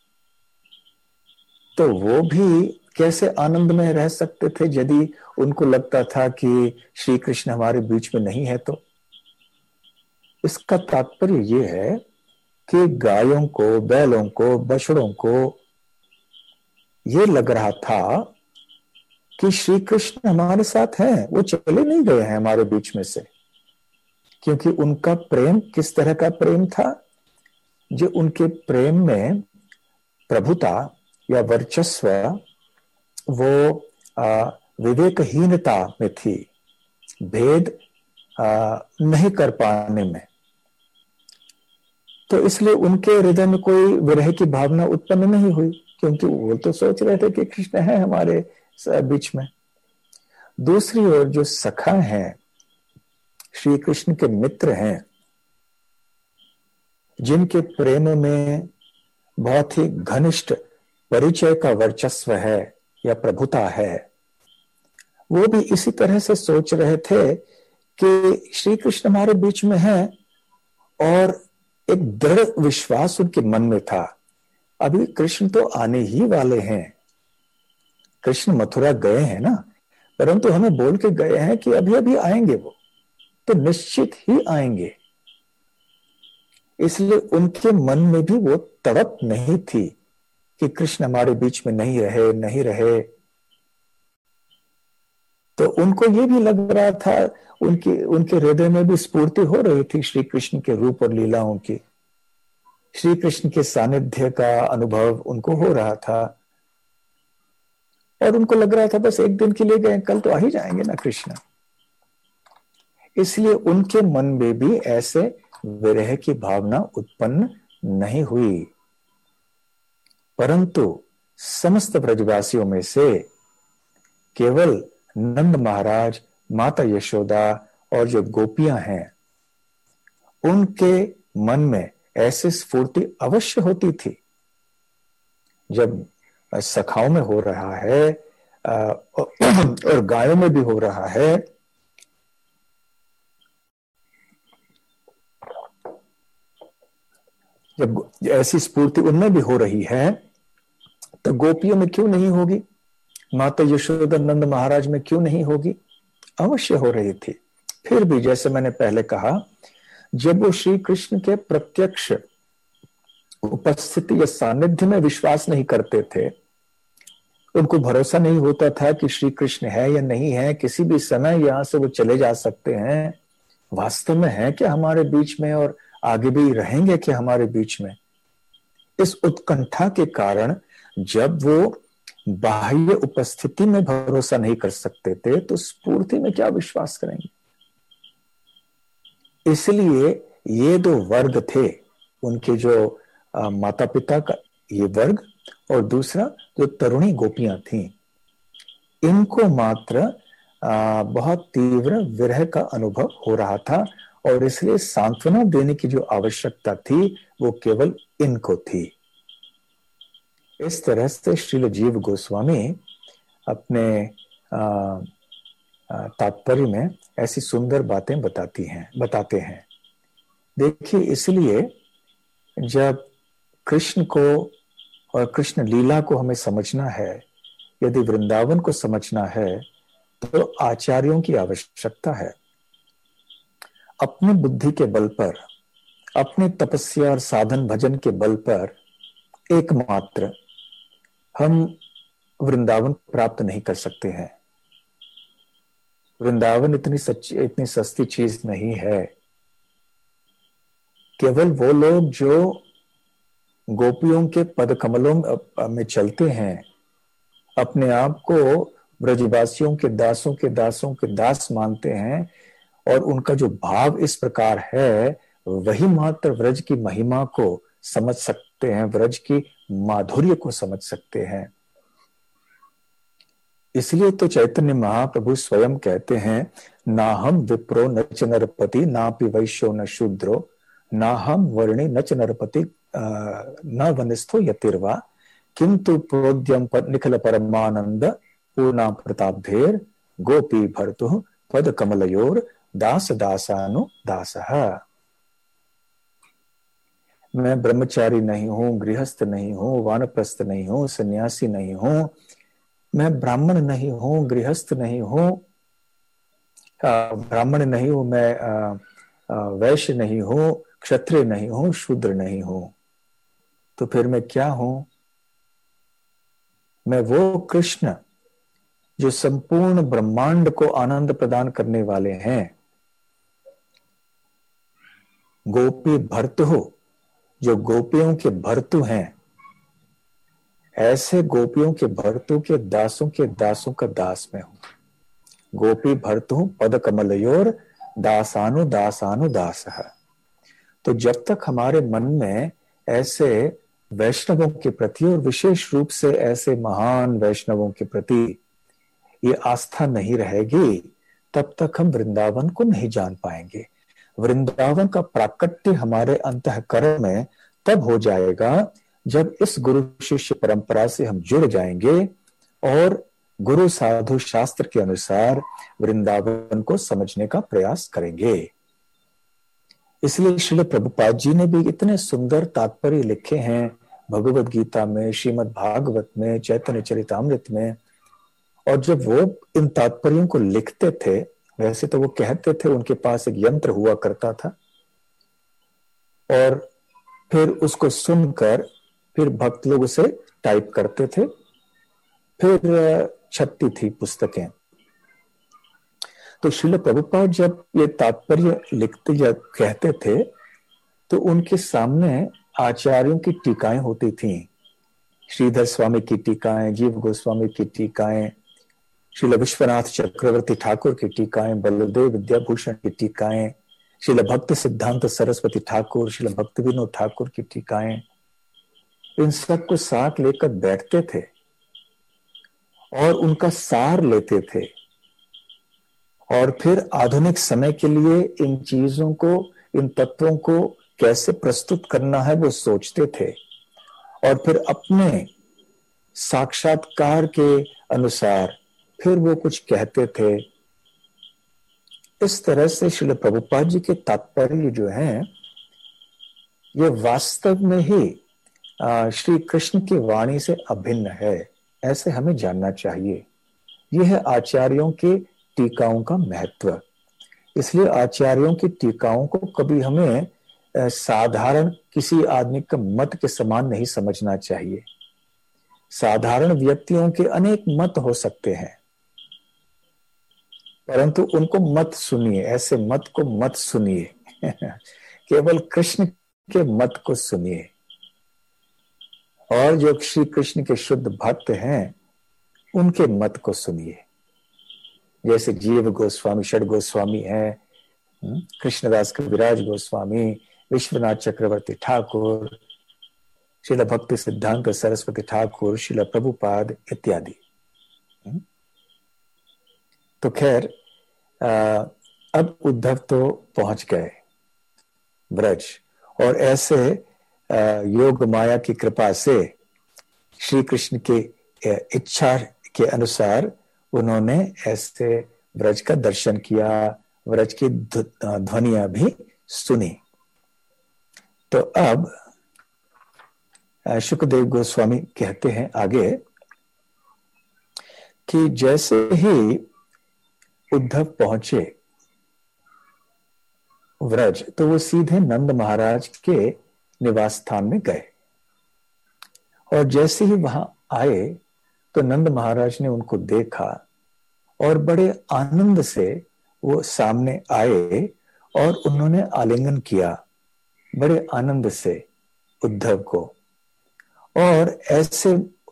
तो वो भी कैसे आनंद में रह सकते थे यदि उनको लगता था कि श्री कृष्ण हमारे बीच में नहीं है। तो इसका तात्पर्य ये है कि गायों को, बैलों को, बछड़ों को ये लग रहा था कि श्री कृष्ण हमारे साथ हैं, वो चले नहीं गए हैं हमारे बीच में से, क्योंकि उनका प्रेम किस तरह का प्रेम था, जो उनके प्रेम में प्रभुता या वर्चस्व वो विवेकहीनता में थी, भेद नहीं कर पाने में। तो इसलिए उनके हृदय में कोई विरह की भावना उत्पन्न नहीं हुई, क्योंकि वो तो सोच रहे थे कि कृष्ण है हमारे बीच में। दूसरी ओर जो सखा हैं, श्री कृष्ण के मित्र हैं, जिनके प्रेम में बहुत ही घनिष्ठ परिचय का वर्चस्व है या प्रभुता है, वो भी इसी तरह से सोच रहे थे कि श्री कृष्ण हमारे बीच में है, और एक दृढ़ विश्वास उनके मन में था, अभी कृष्ण तो आने ही वाले हैं। कृष्ण मथुरा गए हैं ना, परंतु हमें बोल के गए हैं कि अभी अभी आएंगे, वो तो निश्चित ही आएंगे। इसलिए उनके मन में भी वो तड़प नहीं थी कि कृष्ण हमारे बीच में नहीं रहे, नहीं रहे। तो उनको ये भी लग रहा था, उनके हृदय में भी स्फूर्ति हो रही थी श्री कृष्ण के रूप और लीलाओं की, श्री कृष्ण के सानिध्य का अनुभव उनको हो रहा था, और उनको लग रहा था बस एक दिन के लिए गए, कल तो आ ही जाएंगे ना कृष्ण। इसलिए उनके मन में भी ऐसे विरह की भावना उत्पन्न नहीं हुई। परंतु समस्त ब्रजवासियों में से केवल नंद महाराज, माता यशोदा और जो गोपियां हैं, उनके मन में ऐसी स्फूर्ति अवश्य होती थी। जब सखाओं में हो रहा है और गायों में भी हो रहा है, जब ऐसी स्फूर्ति उनमें भी हो रही है, तो गोपियों में क्यों नहीं होगी, माता यशोदा नंद महाराज में क्यों नहीं होगी? अवश्य हो रही थी। फिर भी जैसे मैंने पहले कहा, जब वो श्री कृष्ण के प्रत्यक्ष उपस्थिति या सानिध्य में विश्वास नहीं करते थे, उनको भरोसा नहीं होता था कि श्री कृष्ण है या नहीं है, किसी भी समय यहां से वो चले जा सकते हैं, वास्तव में है क्या हमारे बीच में और आगे भी रहेंगे क्या हमारे बीच में, इस उत्कंठा के कारण जब वो बाह्य उपस्थिति में भरोसा नहीं कर सकते थे, तो स्फूर्ति में क्या विश्वास करेंगे। इसलिए ये दो वर्ग थे उनके, जो माता पिता का ये वर्ग और दूसरा जो तरुणी गोपियां थीं, इनको मात्र बहुत तीव्र विरह का अनुभव हो रहा था, और इसलिए सांत्वना देने की जो आवश्यकता थी वो केवल इनको थी। इस तरह से श्रील जीव गोस्वामी अपने तात्पर्य में ऐसी सुंदर बातें बताते हैं। देखिए, इसलिए जब कृष्ण को और कृष्ण लीला को हमें समझना है, यदि वृंदावन को समझना है, तो आचार्यों की आवश्यकता है। अपनी बुद्धि के बल पर, अपनी तपस्या और साधन भजन के बल पर एकमात्र हम वृंदावन प्राप्त नहीं कर सकते हैं। वृंदावन इतनी सस्ती चीज नहीं है। केवल वो लोग जो गोपियों के पद कमलों में चलते हैं, अपने आप को ब्रजवासियों के दासों के दास मानते हैं, और उनका जो भाव इस प्रकार है, वही मात्र व्रज की महिमा को समझ सकते हैं, व्रज की माधुर्य को समझ सकते हैं। इसलिए तो चैतन्य महाप्रभु स्वयं कहते हैं, ना हम विप्रो न च नरपति, ना पि वैश्यो न शूद्रो, ना हम वर्णी न च नरपति न वनिस्थो यतिर्वा, किंतु प्रोद्यम निखिल परमानंद पूर्णा प्रतापधेर गोपी भर्तु पद कमलयोर दास दासानु दासः। मैं ब्रह्मचारी नहीं हूं, गृहस्थ नहीं हूं, वानप्रस्थ नहीं हूं, सन्यासी नहीं हूं, मैं ब्राह्मण नहीं हूं, गृहस्थ नहीं हूं, ब्राह्मण नहीं हूं, मैं वैश्य नहीं हूं, क्षत्रिय नहीं हूं, शूद्र नहीं हूं, तो फिर मैं क्या हूं? मैं वो कृष्ण जो संपूर्ण ब्रह्मांड को आनंद प्रदान करने वाले हैं, गोपी भर्तु, जो गोपियों के भर्तु हैं, ऐसे गोपियों के भर्तु के दासों का दास मैं हूं। गोपी भर्तु पद कमलयोर दासानु दासानु दासः। तो जब तक हमारे मन में ऐसे वैष्णवों के प्रति, और विशेष रूप से ऐसे महान वैष्णवों के प्रति ये आस्था नहीं रहेगी, तब तक हम वृंदावन को नहीं जान पाएंगे। वृंदावन का प्राकट्य हमारे अंतःकरण में तब हो जाएगा जब इस गुरु शिष्य परंपरा से हम जुड़ जाएंगे और गुरु साधु शास्त्र के अनुसार वृंदावन को समझने का प्रयास करेंगे। इसलिए श्रील प्रभुपाद जी ने भी इतने सुंदर तात्पर्य लिखे हैं भगवत गीता में, श्रीमद् भागवत में, चैतन्य चरितामृत में। और जब वो इन तात्पर्यों को लिखते थे, वैसे तो वो कहते थे उनके पास एक यंत्र हुआ करता था और फिर उसको सुनकर फिर भक्त लोग उसे टाइप करते थे, फिर छपती थी पुस्तकें। तो श्रील प्रभुपाद जब ये तात्पर्य लिखते या कहते थे तो उनके सामने आचार्यों की टीकाएं होती थीं। श्रीधर स्वामी की टीकाएं, जीव गोस्वामी की टीकाएं, श्रील विश्वनाथ चक्रवर्ती ठाकुर की टीकाएं, बलदेव विद्याभूषण की टीकाएं, श्रील भक्ति सिद्धांत सरस्वती ठाकुर, श्रील भक्ति विनोद ठाकुर की टीकाएं, इन सब को साथ लेकर बैठते थे और उनका सार लेते थे और फिर आधुनिक समय के लिए इन चीजों को, इन तत्वों को कैसे प्रस्तुत करना है वो सोचते थे और फिर अपने साक्षात्कार के अनुसार फिर वो कुछ कहते थे। इस तरह से श्रील प्रभुपाद जी के तात्पर्य जो हैं ये वास्तव में ही श्री कृष्ण की वाणी से अभिन्न है, ऐसे हमें जानना चाहिए। यह है आचार्यों के टीकाओं का महत्व। इसलिए आचार्यों की टीकाओं को कभी हमें साधारण किसी आदमी का मत के समान नहीं समझना चाहिए। साधारण व्यक्तियों के अनेक मत हो सकते हैं, परंतु उनको मत सुनिए, ऐसे मत को मत सुनिए केवल कृष्ण के मत को सुनिए। और जो श्री कृष्ण के शुद्ध भक्त हैं उनके मत को सुनिए, जैसे जीव गोस्वामी, षड गोस्वामी हैं, कृष्णदास कविराज गोस्वामी, विश्वनाथ चक्रवर्ती ठाकुर, श्रील भक्ति सिद्धांत सरस्वती ठाकुर, श्रील प्रभुपाद इत्यादि। तो खैर अब उद्धव तो पहुंच गए ब्रज और ऐसे योग माया की कृपा से श्री कृष्ण की इच्छा के अनुसार उन्होंने ऐसे ब्रज का दर्शन किया, ब्रज की ध्वनियां भी सुनी। तो अब शुकदेव गोस्वामी कहते हैं आगे कि जैसे ही उद्धव पहुंचे व्रज तो वो सीधे नंद महाराज के निवास स्थान में गए और जैसे ही वहां आए तो नंद महाराज ने उनको देखा और बड़े आनंद से वो सामने आए और उन्होंने आलिंगन किया बड़े आनंद से उद्धव को और ऐसे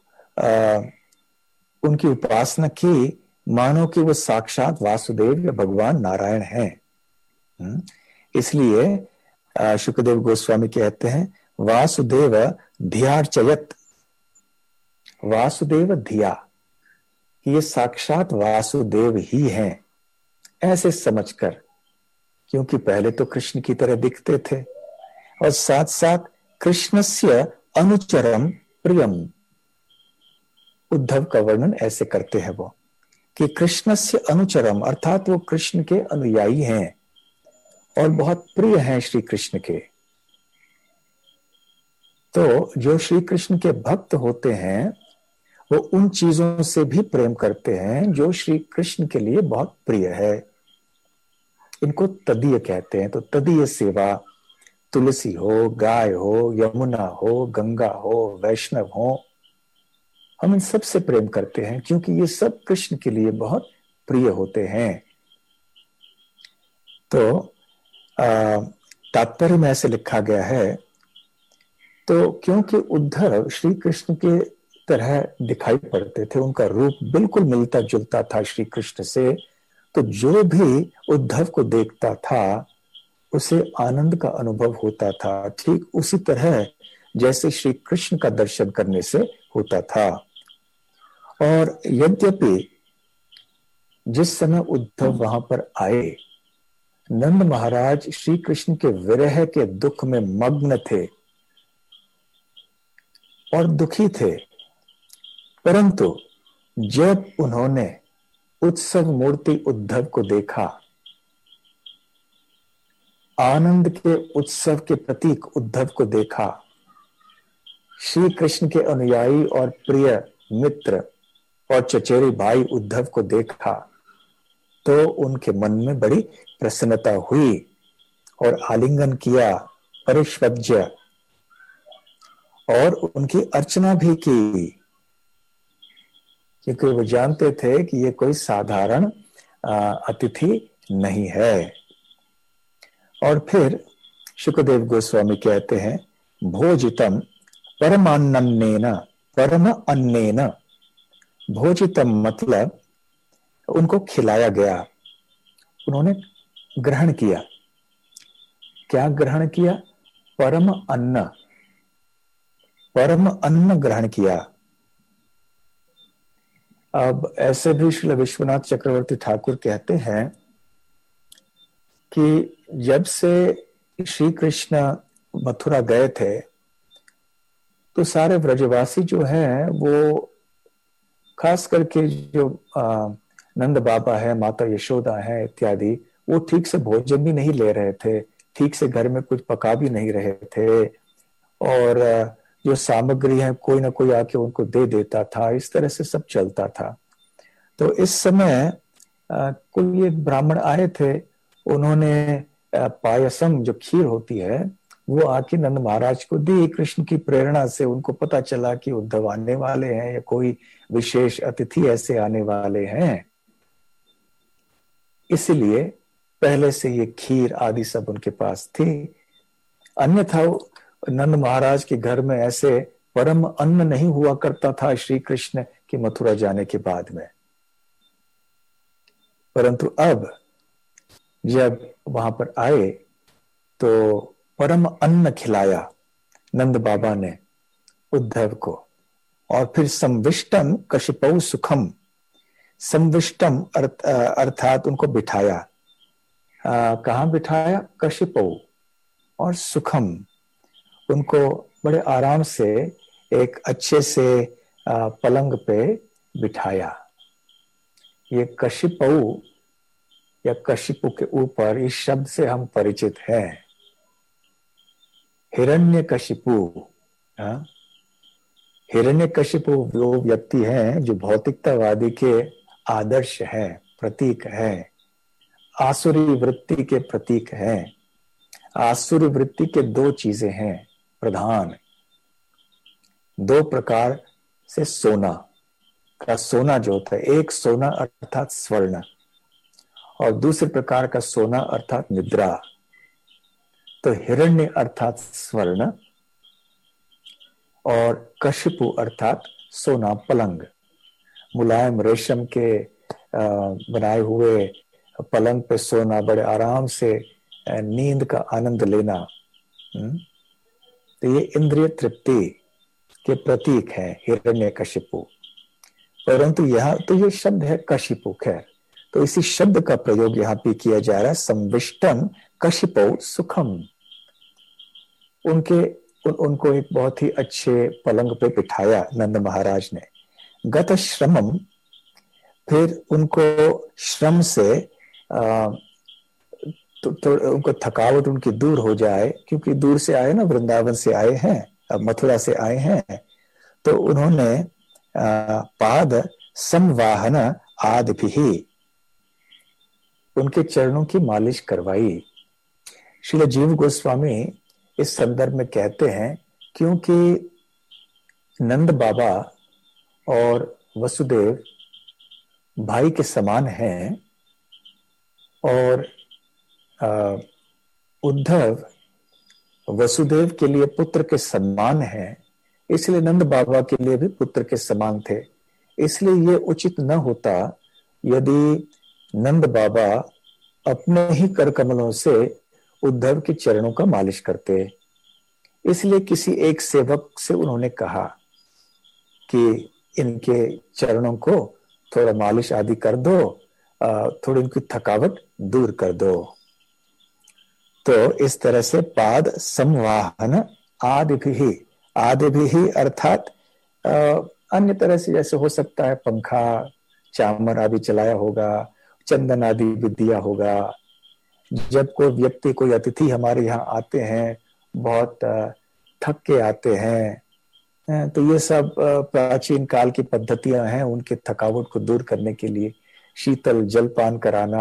उनकी उपासना की मानो कि वो साक्षात वासुदेव या भगवान नारायण हैं। इसलिए शुकदेव गोस्वामी कहते हैं वासुदेव धियार्चयत, वासुदेव धिया, ये साक्षात वासुदेव ही हैं ऐसे समझकर, क्योंकि पहले तो कृष्ण की तरह दिखते थे और साथ साथ कृष्णस्य अनुचरम प्रियम। उद्धव का वर्णन ऐसे करते हैं वो कि कृष्णस्य अनुचरम अर्थात वो कृष्ण के अनुयायी हैं और बहुत प्रिय हैं श्री कृष्ण के। तो जो श्री कृष्ण के भक्त होते हैं वो उन चीजों से भी प्रेम करते हैं जो श्री कृष्ण के लिए बहुत प्रिय है। इनको तदीय कहते हैं। तो तदीय सेवा तुलसी हो, गाय हो, यमुना हो, गंगा हो, वैष्णव हो, हम इन सब से प्रेम करते हैं क्योंकि ये सब कृष्ण के लिए बहुत प्रिय होते हैं। तो तात्पर्य में ऐसे लिखा गया है, तो क्योंकि उद्धव श्री कृष्ण के तरह दिखाई पड़ते थे, उनका रूप बिल्कुल मिलता जुलता था श्री कृष्ण से, तो जो भी उद्धव को देखता था उसे आनंद का अनुभव होता था, ठीक उसी तरह जैसे श्री कृष्ण का दर्शन करने से होता था। और यद्यपि जिस समय उद्धव वहां पर आए, नंद महाराज श्री कृष्ण के विरह के दुख में मग्न थे, और दुखी थे। परंतु जब उन्होंने उत्सव मूर्ति उद्धव को देखा, आनंद के उत्सव के प्रतीक उद्धव को देखा, श्री कृष्ण के अनुयायी और प्रिय मित्र और चचेरे भाई उद्धव को देखा, तो उनके मन में बड़ी प्रसन्नता हुई और आलिंगन किया, परिष्वज्य, और उनकी अर्चना भी की, क्योंकि वो जानते थे कि ये कोई साधारण अतिथि नहीं है। और फिर शुकदेव गोस्वामी कहते हैं, भोजितम परमान्नेन, परम अन्नेन, भोजितम मतलब उनको खिलाया गया, उन्होंने ग्रहण किया। क्या ग्रहण किया? परम अन्न, परम अन्न ग्रहण किया। अब ऐसे भी श्री विश्वनाथ चक्रवर्ती ठाकुर कहते हैं कि जब से श्री कृष्ण मथुरा गए थे, तो सारे ब्रजवासी जो हैं वो, खास करके जो नंद बाबा है, माता यशोदा है इत्यादि, वो ठीक से भोजन भी नहीं ले रहे थे, ठीक से घर में कुछ पका भी नहीं रहे थे, और जो सामग्री है कोई ना कोई आके उनको दे देता था। इस तरह से सब चलता था। तो इस समय कोई एक ब्राह्मण आए थे, उन्होंने पायसम, जो खीर होती है, वो आके नंद महाराज को दी। कृष्ण की प्रेरणा से उनको पता चला कि उद्धव आने वाले हैं या कोई विशेष अतिथि ऐसे आने वाले हैं, इसलिए पहले से ये खीर आदि सब उनके पास थी। अन्यथा नंद महाराज के घर में ऐसे परम अन्न नहीं हुआ करता था श्री कृष्ण के मथुरा जाने के बाद में। परंतु अब जब वहां पर आए तो परम अन्न खिलाया नंद बाबा ने उद्धव को। और फिर संविष्टम कशिपौ सुखम, संविष्टम अर्थात उनको बिठाया। कहाँ बिठाया? कशिपौ। और सुखम, उनको बड़े आराम से एक अच्छे से पलंग पे बिठाया। ये कशिपौ या कशिपु के ऊपर इस शब्द से हम परिचित हैं, हिरण्यकशिपु। हिरण्यकशिपु वो व्यक्ति हैं जो भौतिकतावादी के आदर्श हैं, प्रतीक हैं, आसुरी वृत्ति के प्रतीक हैं। आसुरी वृत्ति के दो चीजें हैं प्रधान, दो प्रकार से सोना का, सोना जो होता है, एक सोना अर्थात स्वर्ण, और दूसरे प्रकार का सोना अर्थात निद्रा। तो हिरण्य अर्थात स्वर्ण और कशिपु अर्थात सोना, पलंग। मुलायम रेशम के बनाए हुए पलंग पे सोना, बड़े आराम से नींद का आनंद लेना। तो ये इंद्रिय तृप्ति के प्रतीक है हिरण्यकशिपु। परंतु यहाँ तो ये शब्द है कशिपु, खैर, तो इसी शब्द का प्रयोग यहाँ पे किया जा रहा है, संविष्टम कशिपौ सुखम। उनको एक बहुत ही अच्छे पलंग पे बिठाया नंद महाराज ने। गत श्रमम, फिर उनको श्रम से तो उनको थकावट उनकी दूर हो जाए, क्योंकि दूर से आए ना, वृंदावन से आए हैं, अब मथुरा से आए हैं, तो उन्होंने पाद संवाहन आदि भी, उनके चरणों की मालिश करवाई। श्रील जीव गोस्वामी इस संदर्भ में कहते हैं, क्योंकि नंद बाबा और वसुदेव भाई के समान हैं और उद्धव वसुदेव के लिए पुत्र के समान हैं, इसलिए नंद बाबा के लिए भी पुत्र के समान थे। इसलिए ये उचित न होता यदि नंद बाबा अपने ही कर कमलों से उद्धव के चरणों का मालिश करते। इसलिए किसी एक सेवक से उन्होंने कहा कि इनके चरणों को थोड़ा मालिश आदि कर दो, थोड़ी इनकी थकावट दूर कर दो। तो इस तरह से पाद संवाहन आदि भी, आदि भी ही अर्थात अन्य तरह से जैसे हो सकता है पंखा, चामर आदि चलाया होगा, चंदन आदि भी दिया होगा। जब कोई व्यक्ति, कोई अतिथि हमारे यहाँ आते हैं, बहुत थक के आते हैं, तो ये सब प्राचीन काल की पद्धतियां हैं उनके थकावट को दूर करने के लिए, शीतल जलपान कराना।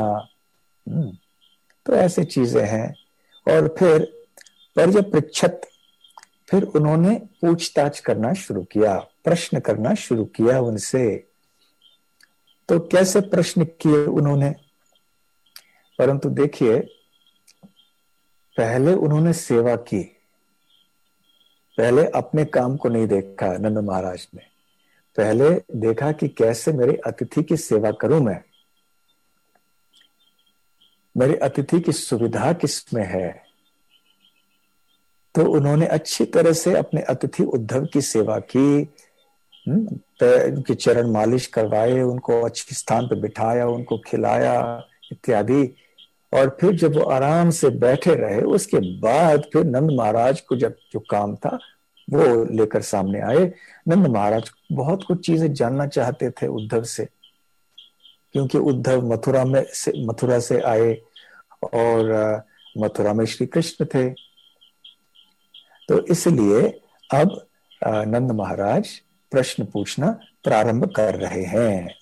तो ऐसे चीजें हैं। और फिर पर्यपृच्छत, फिर उन्होंने पूछताछ करना शुरू किया, प्रश्न करना शुरू किया उनसे। तो कैसे प्रश्न किए उन्होंने? परंतु देखिए, पहले उन्होंने सेवा की, पहले अपने काम को नहीं देखा नंद महाराज ने। पहले देखा कि कैसे मेरे अतिथि की सेवा करूं मैं, मेरे अतिथि की सुविधा किसमें है। तो उन्होंने अच्छी तरह से अपने अतिथि उद्धव की सेवा की, उनके चरण मालिश करवाए, उनको अच्छे स्थान पर बिठाया, उनको खिलाया इत्यादि। और फिर जब वो आराम से बैठे रहे, उसके बाद फिर नंद महाराज को जब जो काम था वो लेकर सामने आए। नंद महाराज बहुत कुछ चीजें जानना चाहते थे उद्धव से, क्योंकि उद्धव मथुरा से आए और मथुरा में श्री कृष्ण थे। तो इसलिए अब नंद महाराज प्रश्न पूछना प्रारंभ कर रहे हैं।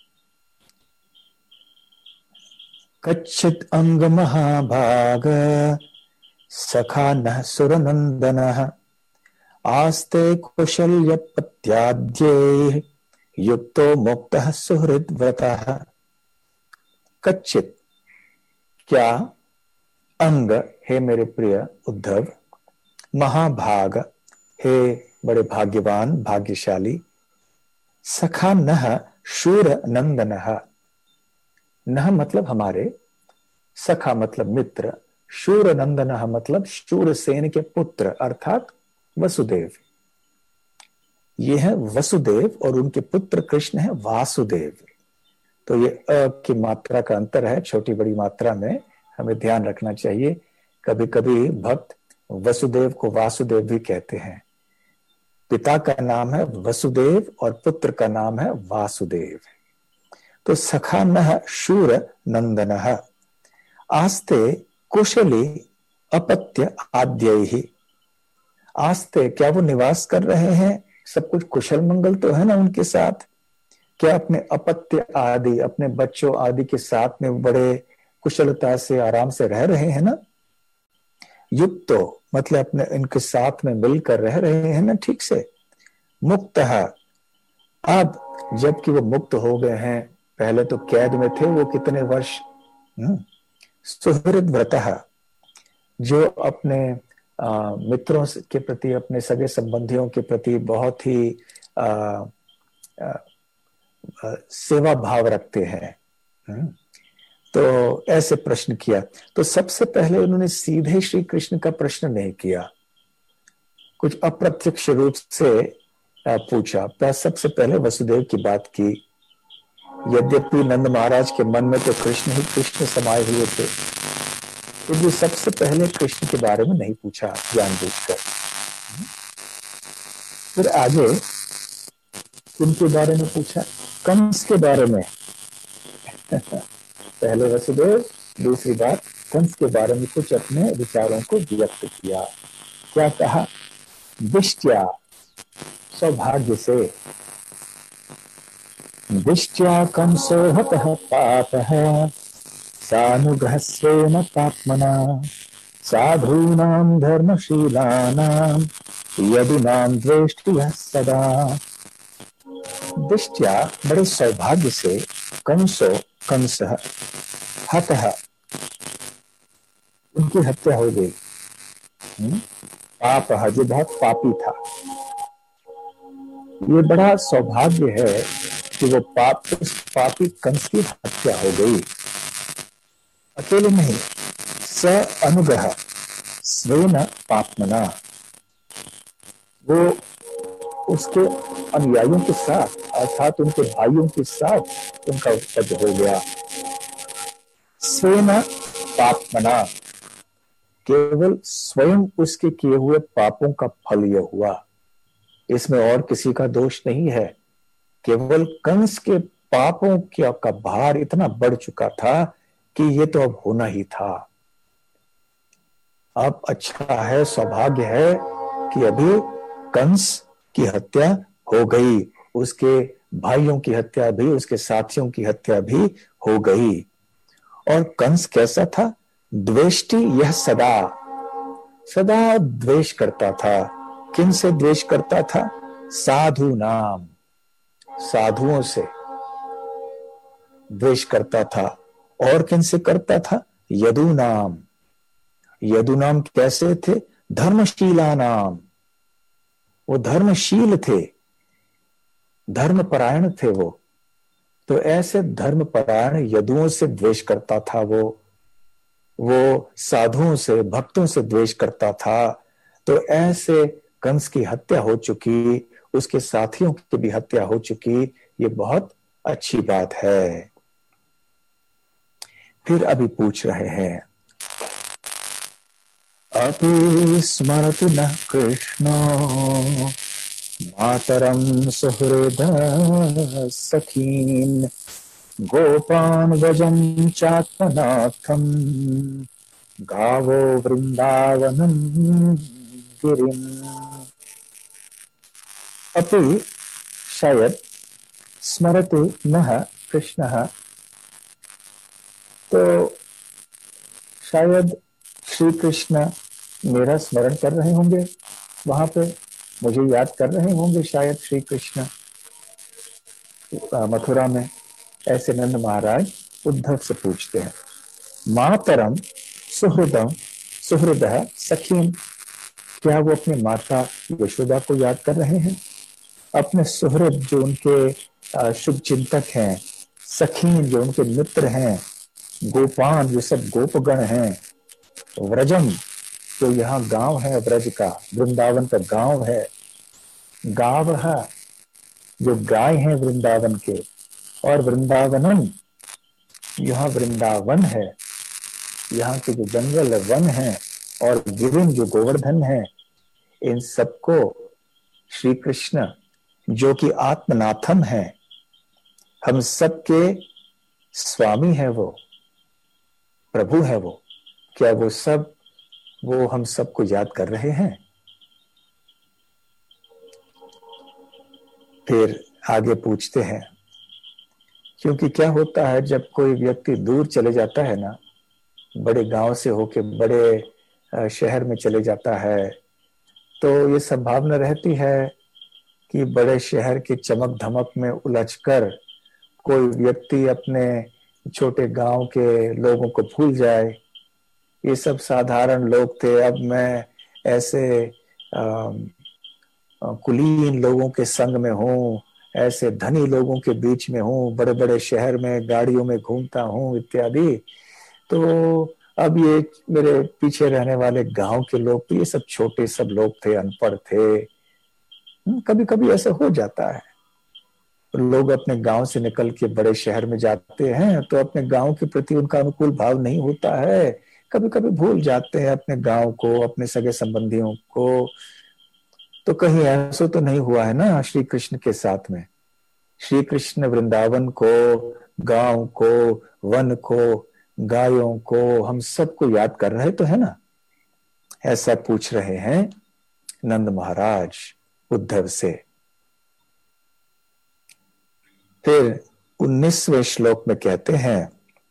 कच्चित् अंग महाभाग सखा नः सुरनंदनः आस्ते कुशल्य पत्याद्ये युक्तो मुक्तः सुहृद्व्रतः। कच्चित्, क्या, अंग, हे मेरे प्रिय उद्धव, महाभाग, हे बड़े भाग्यवान भाग्यशाली, सखा नः शूर नंदनः, नह मतलब हमारे, सखा मतलब मित्र, शूर नंदनः मतलब शूरसेन के पुत्र अर्थात वसुदेव। ये है वसुदेव और उनके पुत्र कृष्ण है वासुदेव। तो ये अ की मात्रा का अंतर है, छोटी बड़ी मात्रा में हमें ध्यान रखना चाहिए। कभी कभी भक्त वसुदेव को वासुदेव भी कहते हैं। पिता का नाम है वसुदेव और पुत्र का नाम है वासुदेव। तो सखा नः शूर नंदनः आस्ते कुशली अपत्य आद्यैहि। आस्ते, क्या वो निवास कर रहे हैं, सब कुछ कुशल मंगल तो है ना उनके साथ? क्या अपने अपत्य आदि, अपने बच्चों आदि के साथ में बड़े कुशलता से आराम से रह रहे हैं ना? युक्तो मतलब अपने इनके साथ में मिलकर रह रहे हैं ना ठीक से। मुक्तः, अब जबकि वो मुक्त हो गए हैं, पहले तो कैद में थे वो कितने वर्ष। सुहृद्व्रतः, जो अपने मित्रों के प्रति, अपने सगे संबंधियों के प्रति बहुत ही सेवा भाव रखते हैं। तो ऐसे प्रश्न किया। तो सबसे पहले उन्होंने सीधे श्री कृष्ण का प्रश्न नहीं किया, कुछ अप्रत्यक्ष रूप से पूछा। सबसे पहले वसुदेव की बात की। यद्यपि नंद महाराज के मन में तो कृष्ण ही कृष्ण समाये हुए थे, फिर भी सबसे पहले कृष्ण के बारे में नहीं पूछा जानबूझकर। फिर आगे किनके बारे में पूछा? कंस के बारे में। पहले वसुदेव, दूसरी बात कंस के बारे में कुछ अपने विचारों को व्यक्त किया। क्या कहा? दिष्ट्या, सौभाग्य से, दिष्ट्या कंसो हतः पापः सानुग्रहस्वेन पाप्मना साधूनां धर्मशीलानां यदुनां द्वेष्टियः सदा। दिष्ट्या, बड़े सौभाग्य से, कंस हतः, उनकी हत्या हो गई। पापः, जो बहुत पापी था। ये बड़ा सौभाग्य है कि वो उस पापी कंस की हत्या हो गई। अकेले नहीं, स अनुग्रह स्वेन पाप्मना, वो उसके अनुयायियों के साथ अर्थात उनके भाइयों के साथ उनका वध हो गया। स्वेन पाप्मना, केवल स्वयं उसके किए हुए पापों का फल यह हुआ। इसमें और किसी का दोष नहीं है, केवल कंस के पापों का भार इतना बढ़ चुका था कि ये तो अब होना ही था। अब अच्छा है, सौभाग्य है कि अभी कंस की हत्या हो गई, उसके भाइयों की हत्या भी, उसके साथियों की हत्या भी हो गई। और कंस कैसा था? द्वेष्टि, यह सदा सदा द्वेष करता था। किन से द्वेष करता था? साधु नाम, साधुओं से द्वेष करता था। और किन से करता था? यदु नाम। यदु नाम कैसे थे? धर्मशीला नाम, वो धर्मशील थे, धर्मपरायण थे वो। तो ऐसे धर्मपरायण यदुओं से द्वेष करता था वो साधुओं से, भक्तों से द्वेष करता था। तो ऐसे कंस की हत्या हो चुकी, उसके साथियों की भी हत्या हो चुकी, ये बहुत अच्छी बात है। फिर अभी पूछ रहे हैं, अपि स्मरतु नः कृष्णो मातरम सुहृद सखीन गोपान व्रजं चात्मनाथम गावो वृंदावनम गिरिम। अपि शायद स्मरतु नः कृष्णः, तो शायद श्री कृष्ण मेरा स्मरण कर रहे होंगे, वहां पे मुझे याद कर रहे होंगे शायद श्री कृष्ण मथुरा में। ऐसे नंद महाराज उद्धव से पूछते हैं। मातरम सुहृदम सुहृदः सखीम, क्या वो अपने माता यशोदा को याद कर रहे हैं? अपने सुहृद जो उनके शुभ चिंतक हैं, सखीन जो उनके मित्र हैं, गोपान जो सब गोपगण हैं, व्रजम जो यहाँ गांव है व्रज का, वृंदावन का गांव है, गाव जो गाय हैं वृंदावन के, और वृंदावनम यहाँ वृंदावन है, यहाँ के जो जंगल वन है, और गिरिम जो गोवर्धन है, इन सबको श्री कृष्ण जो कि आत्मनाथम है, हम सबके स्वामी है, वो प्रभु है, वो क्या वो हम सबको याद कर रहे हैं? फिर आगे पूछते हैं, क्योंकि क्या होता है जब कोई व्यक्ति दूर चले जाता है ना, बड़े गांव से होके बड़े शहर में चले जाता है, तो ये संभावना रहती है कि बड़े शहर की चमक धमक में उलझकर कोई व्यक्ति अपने छोटे गांव के लोगों को भूल जाए। ये सब साधारण लोग थे, अब मैं ऐसे कुलीन लोगों के संग में हूँ, ऐसे धनी लोगों के बीच में हूँ, बड़े बड़े शहर में गाड़ियों में घूमता हूँ इत्यादि। तो अब ये मेरे पीछे रहने वाले गांव के लोग, तो ये सब छोटे सब लोग थे, अनपढ़ थे। कभी कभी ऐसा हो जाता है, लोग अपने गांव से निकल के बड़े शहर में जाते हैं तो अपने गांव के प्रति उनका अनुकूल भाव नहीं होता है, कभी कभी भूल जाते हैं अपने गांव को, अपने सगे संबंधियों को। तो कहीं ऐसा तो नहीं हुआ है ना श्री कृष्ण के साथ में? श्री कृष्ण वृंदावन को, गांव को, वन को, गायों को, हम सबको याद कर रहे तो है ना? ऐसा पूछ रहे हैं नंद महाराज उद्धव से। फिर 19वें श्लोक में कहते हैं,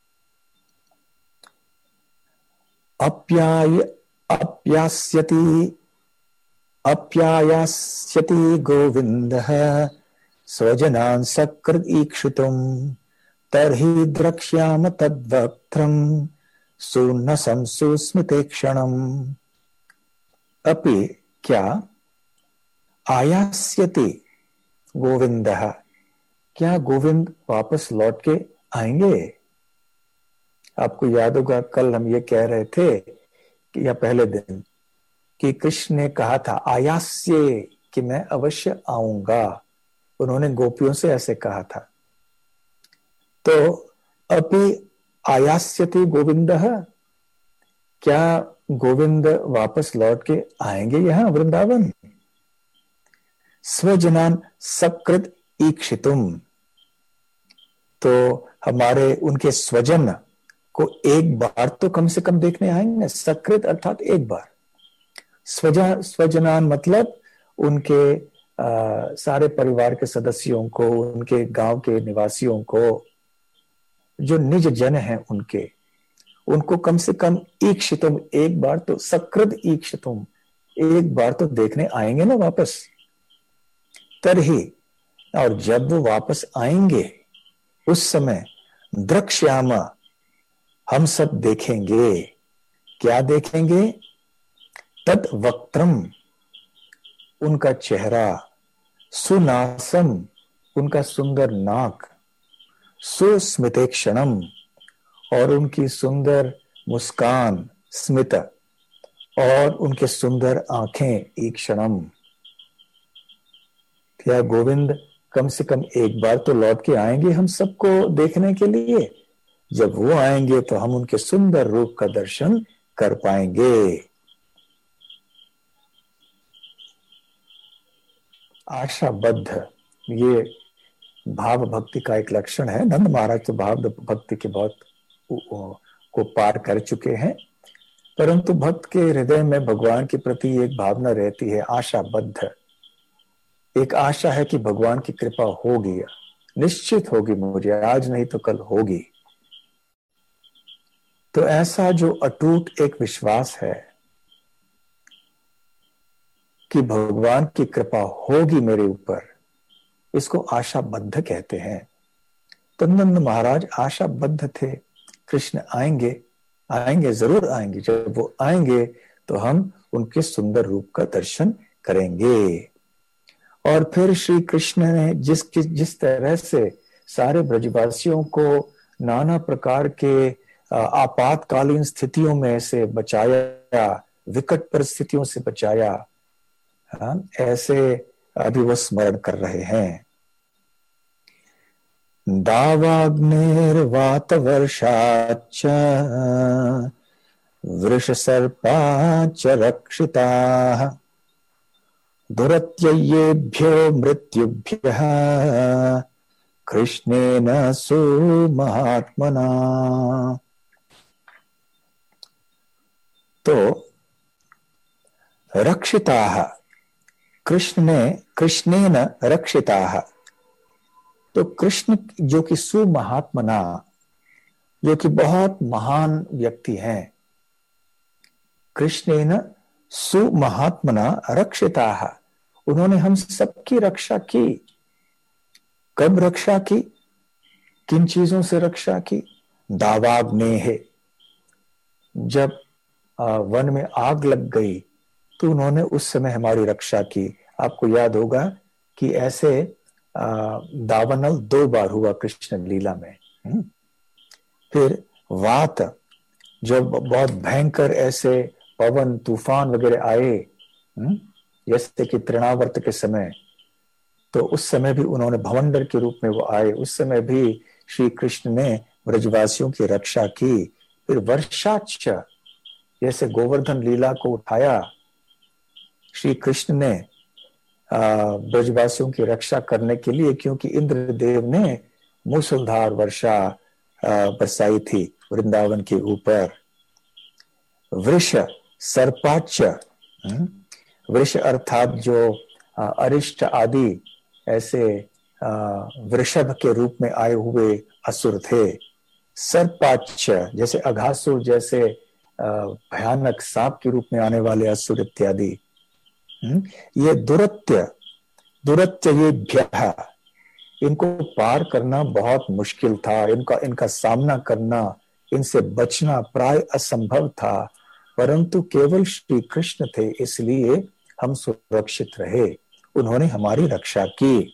अप्यायास्यति गोविंदः स्वजनान् सकृत् ईक्षितुम् तर्हि द्रक्ष्याम तद्वक्त्रम् सुन्नसं सुस्मिते क्षणम्। अपि क्या आयास्यति गोविंदः, क्या गोविंद वापस लौट के आएंगे? आपको याद होगा कल हम ये कह रहे थे कि या पहले दिन कि कृष्ण ने कहा था आयास्य, कि मैं अवश्य आऊंगा। उन्होंने गोपियों से ऐसे कहा था। तो अपि आयास्यति गोविंदः, क्या गोविंद वापस लौट के आएंगे यहां वृंदावन? स्वजनान सकृत ईक्षितुम, तो हमारे उनके स्वजन को एक बार तो कम से कम देखने आएंगे। सकृत अर्थात एक बार, स्वजनान मतलब उनके सारे परिवार के सदस्यों को, उनके गांव के निवासियों को, जो निज जन हैं उनको कम से कम ईक्षितुम, एक बार तो, सकृत ईक्षितुम, एक बार तो देखने आएंगे ना वापस। तरही, और जब वो वापस आएंगे उस समय द्रक्ष्याम, हम सब देखेंगे। क्या देखेंगे? तद वक्त्रम, उनका चेहरा, सुनासम, उनका सुंदर नाक, सुस्मितेक्षणम, और उनकी सुंदर मुस्कान, स्मित, और उनके सुंदर आंखें, ईक्षणम। क्या गोविंद कम से कम एक बार तो लौट के आएंगे हम सबको देखने के लिए? जब वो आएंगे तो हम उनके सुंदर रूप का दर्शन कर पाएंगे। आशाबद्ध, ये भाव भक्ति का एक लक्षण है। नंद महाराज तो भाव भक्ति के बहुत को पार कर चुके हैं, परंतु भक्त के हृदय में भगवान के प्रति एक भावना रहती है, आशाबद्ध। एक आशा है कि भगवान की कृपा होगी, निश्चित होगी, मुझे आज नहीं तो कल होगी। तो ऐसा जो अटूट एक विश्वास है कि भगवान की कृपा होगी मेरे ऊपर, इसको आशाबद्ध कहते हैं। तो नंद महाराज आशाबद्ध थे, कृष्ण आएंगे, आएंगे, जरूर आएंगे। जब वो आएंगे तो हम उनके सुंदर रूप का दर्शन करेंगे। और फिर श्री कृष्ण ने जिस तरह से सारे ब्रजवासियों को नाना प्रकार के आपातकालीन स्थितियों में से बचाया, विकट परिस्थितियों से बचाया, ऐसे अभी वो स्मरण कर रहे हैं। दावाग्निर्वात वर्षाच्च वृषसर्पाच्च रक्षिताः दुरत्ययेभ्यो मृत्युभ्यः कृष्णेन सुमहात्मना। तो रक्षिताः, कृष्णेन रक्षिताः, तो कृष्ण जो कि सुमहात्मना, जो कि बहुत महान व्यक्ति हैं, कृष्णेन सुमहात्मना रक्षिताः, उन्होंने हम सबकी रक्षा की। कब रक्षा की? किन चीजों से रक्षा की? दावाग्नेः, जब वन में आग लग गई तो उन्होंने उस समय हमारी रक्षा की। आपको याद होगा कि ऐसे दावानल 2 बार हुआ कृष्ण लीला में। फिर वात, जब बहुत भयंकर ऐसे पवन तूफान वगैरह आए, जैसे कि तृणावर्त के समय, तो उस समय भी उन्होंने भवंडर के रूप में वो आए, उस समय भी श्री कृष्ण ने ब्रजवासियों की रक्षा की। फिर वर्षाच्च, जैसे गोवर्धन लीला को उठाया श्री कृष्ण ने ब्रजवासियों की रक्षा करने के लिए, क्योंकि इंद्रदेव ने मूसलधार वर्षा बरसाई थी वृंदावन के ऊपर। वृष सर्पाच्च, वृष अर्थात जो अरिष्ट आदि ऐसे वृषभ के रूप में आए हुए असुर थे। सर्पाच्च, जैसे अघासुर जैसे भयानक सांप के रूप में आने वाले असुर इत्यादि। ये दुरत्य ये भ्यः, इनको पार करना बहुत मुश्किल था, इनका सामना करना, इनसे बचना प्राय असंभव था, परंतु केवल श्री कृष्ण थे, इसलिए हम सुरक्षित रहे, उन्होंने हमारी रक्षा की।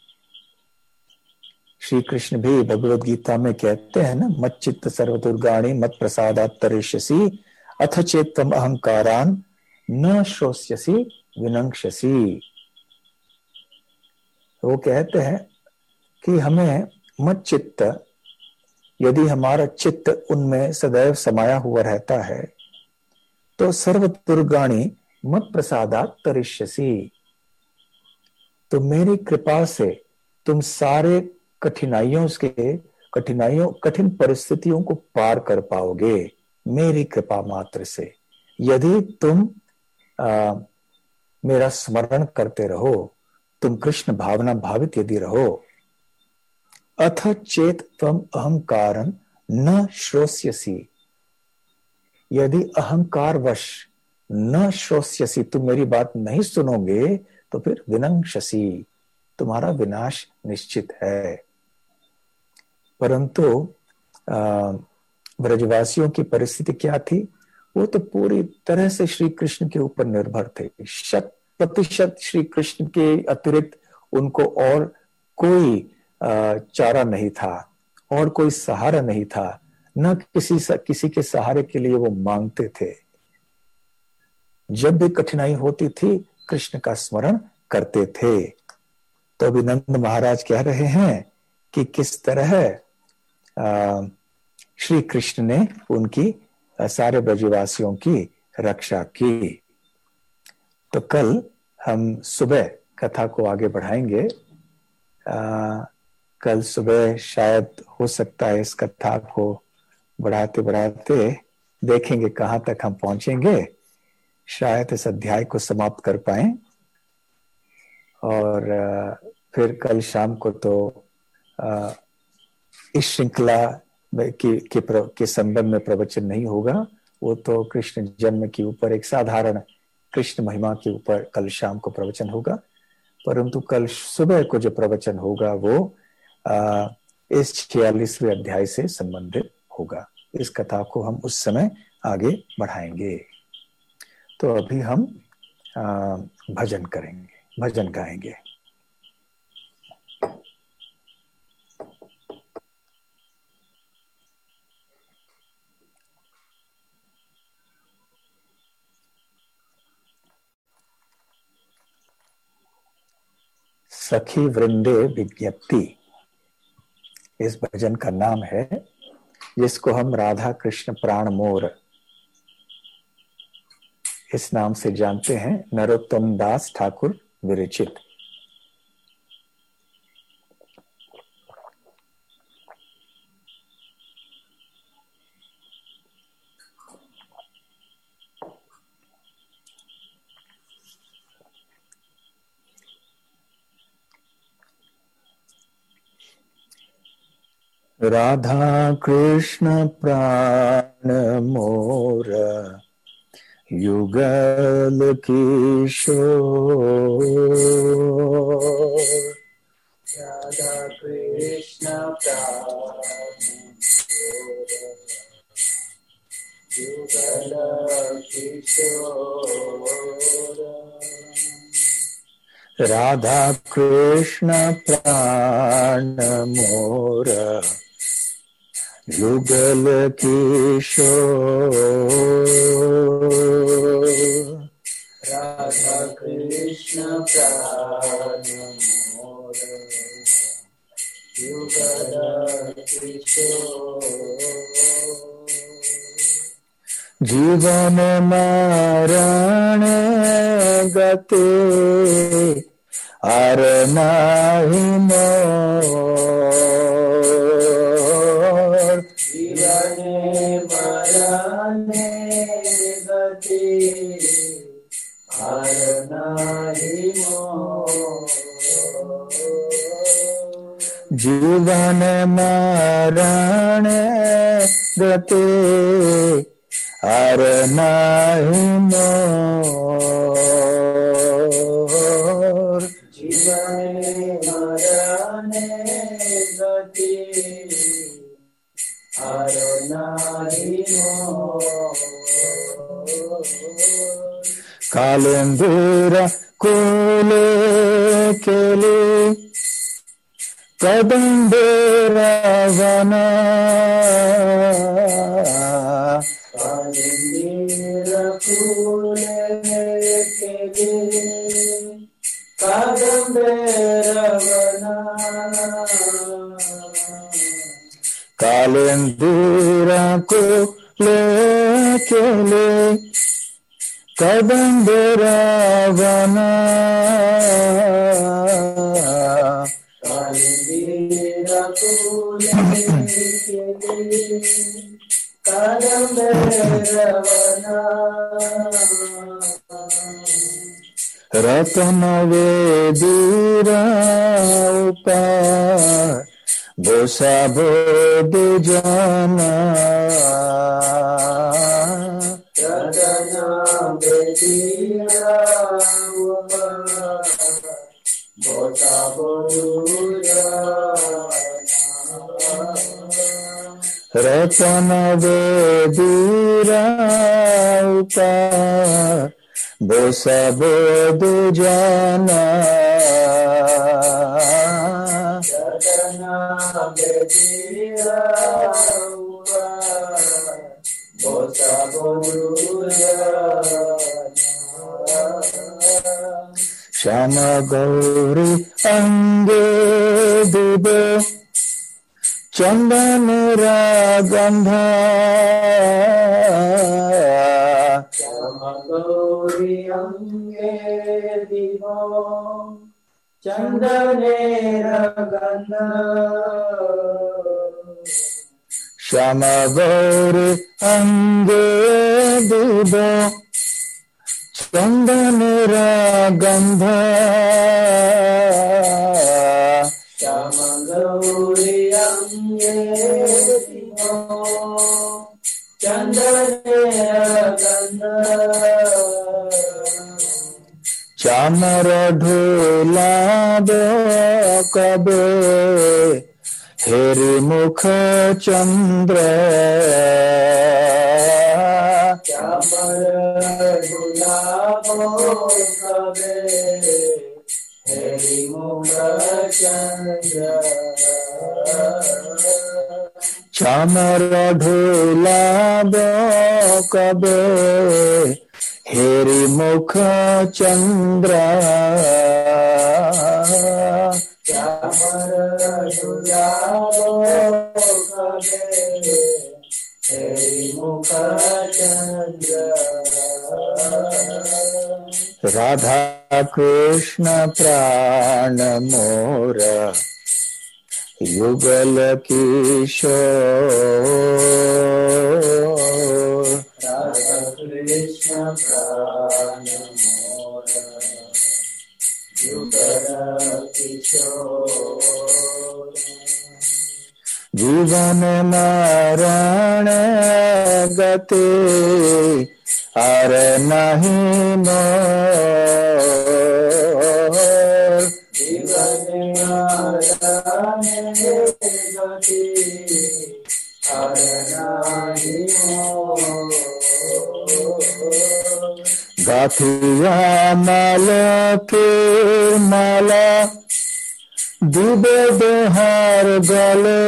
श्री कृष्ण भी भगवद गीता में कहते हैं ना, मच्चित्त सर्वदुर्गाणि मत प्रसादात् तरिष्यसि अथ चेत्तम अहंकारान न श्रोष्यसि विनंक्ष्यसि। वो कहते हैं कि हमें मत चित्त, यदि हमारा चित्त उनमें सदैव समाया हुआ रहता है, तो सर्व दुर्गाणी मत प्रसादात् तरिष्यसि, तो मेरी कृपा से तुम सारे कठिन परिस्थितियों को पार कर पाओगे, मेरी कृपा मात्र से। यदि तुम मेरा स्मरण करते रहो, तुम कृष्ण भावना भावित यदि रहो। अथ चेत त्वम अहंकारं न श्रोष्यसि, यदि अहंकार वश न श्रोष्यसि, तुम मेरी बात नहीं सुनोगे, तो फिर विनंक्षसि, तुम्हारा विनाश निश्चित है। परंतु ब्रजवासियों की परिस्थिति क्या थी? वो तो पूरी तरह से श्री कृष्ण के ऊपर निर्भर थे। 100% श्री कृष्ण के अतिरिक्त उनको और कोई चारा नहीं था, और कोई सहारा नहीं था, न किसी के सहारे के लिए वो मांगते थे। जब भी कठिनाई होती थी, कृष्ण का स्मरण करते थे। तो अभी नंद महाराज कह रहे हैं कि किस तरह श्री कृष्ण ने उनकी सारे ब्रजवासियों की रक्षा की। तो कल हम सुबह कथा को आगे बढ़ाएंगे। कल सुबह शायद हो सकता है इस कथा को बढ़ाते बढ़ाते देखेंगे कहाँ तक हम पहुंचेंगे। शायद इस अध्याय को समाप्त कर पाएं, और फिर कल शाम को तो इस श्रृंखला के संबंध में प्रवचन नहीं होगा। वो तो कृष्ण जन्म के ऊपर एक साधारण कृष्ण महिमा के ऊपर कल शाम को प्रवचन होगा। परंतु कल सुबह को जो प्रवचन होगा वो इस 46वें अध्याय से संबंधित होगा। इस कथा को हम उस समय आगे बढ़ाएंगे। तो अभी हम भजन करेंगे, भजन गाएंगे। सखी वृंदे विज्ञप्ति इस भजन का नाम है, जिसको हम राधा कृष्ण प्राण मोर इस नाम से जानते हैं। नरोत्तम दास ठाकुर विरचित। राधा कृष्ण प्राण मोर युगल किशोर, राधा कृष्ण प्राण मोर युगल किशोर, राधा कृष्ण प्राण मोर युगल किशोर, राधा कृष्ण प्राण मोर युगल किशोर, जीवन मरण गते आर नाही मोर, जीवन मरण गते आर नाही मोर, जीवन मरण गते आर नाही मोर, जीवन मरण गते आर नाही मोर, कालेंदुर कोले केले कदंबेर वना, कालिंदीर फूले केले कादंबेर वना, कालेंदुर कोले केले कदंबेर वना, रतन वेदीरा उपाय बोसा बोध जाना रतन वेदीरा उपाय बोसा बोध रतन वेदीरा उपाय बोसा बोध जाना रतन वेदीरा उपाय बोसा बोध श्याम गौरी अंगे दिबो चंदन गंधा श्याम गौरी अंगे दिबो चंदनेर गंधा श्याम गौरी अंगे दिबो चंदन गंधा श्याम गौरी अंगे दिबो चंदनेर गंधा चामर ढोला कबे हेरि मुख चंद्र चामर ढोला कबे हेरि मुख चंद्र चामर ढोला कबे हेरि मुख चंद्र चामर ढोला कबे हेरि मुख चंद्र राधा कृष्ण प्राण मोर युगल किशोर राधा कृष्ण प्राण मोर युगल किशोर जीवन मरण गते आर नहीं मोर जीवन मरण गते आर नहीं मोर गाथिया माल के माला दिबे दोहार गले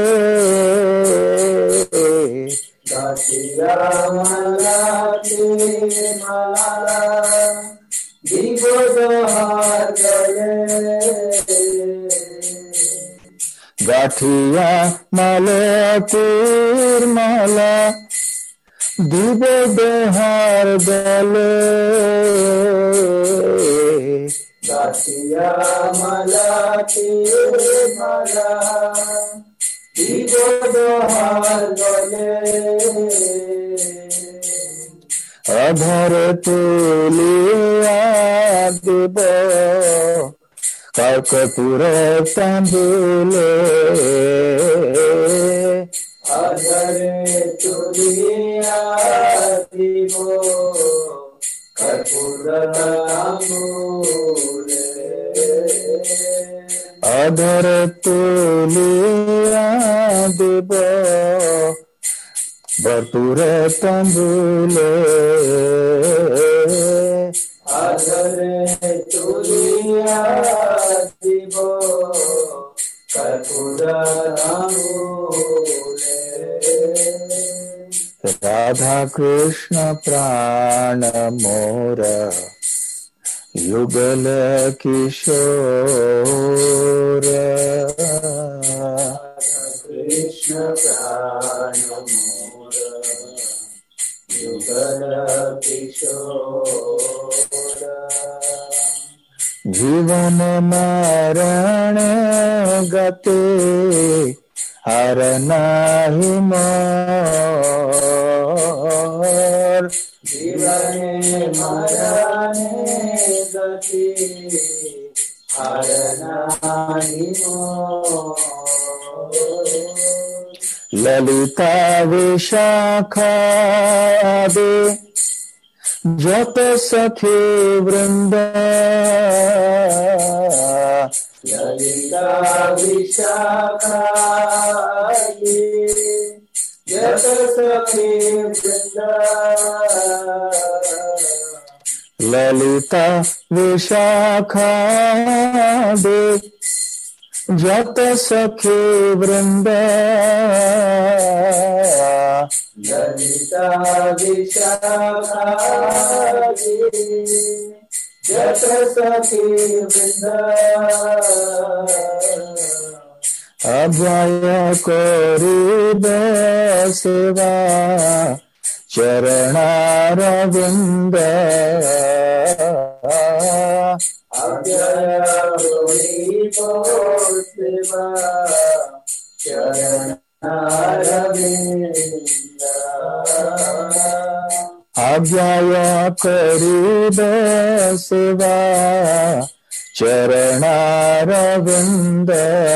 गाथिया माला के माला दिबे दोहार गले गाठिया माले तीर माला दिबे दोहार गले गाथिया माला तीर माला दिबे दोहार गले अधर तुलिया दिब कर्कपुर तांबुले अधर तुलिया दिबो कर्पूर तांबूले अधर तुलिया दिब कर्पूर तांबुले अधर तुलिया दिबो कर्पूर तांबूले राधा कृष्ण प्राण मोर युगल किशोर कृष्ण प्राण मोर युगल किशोर जीवन मरण गते हर नाही मोर जीवन मरणे गति हर नाही मोर ललिता विशाखा दे जप सखे वृंद ललिता विशाखा जप सखे वृंद ललिता विशाखा दे जप सखे वृंद ललिता विशाखा जप सखे वृंद अभय कोरिब सेवा चरणारविंद अव्यय कोरिब सेवा चरणारविंद अव्यय कोरिब सेवा चरणारविंद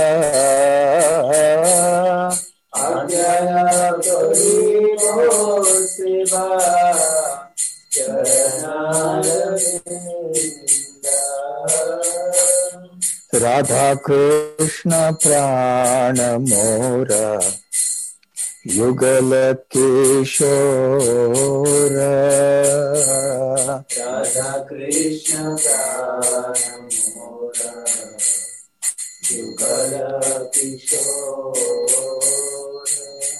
अव्यय कोरिब सेवा चरणारविंद राधा कृष्ण प्राण मोरा युगल किशोर राधा कृष्ण प्राण मोरा युगल किशोर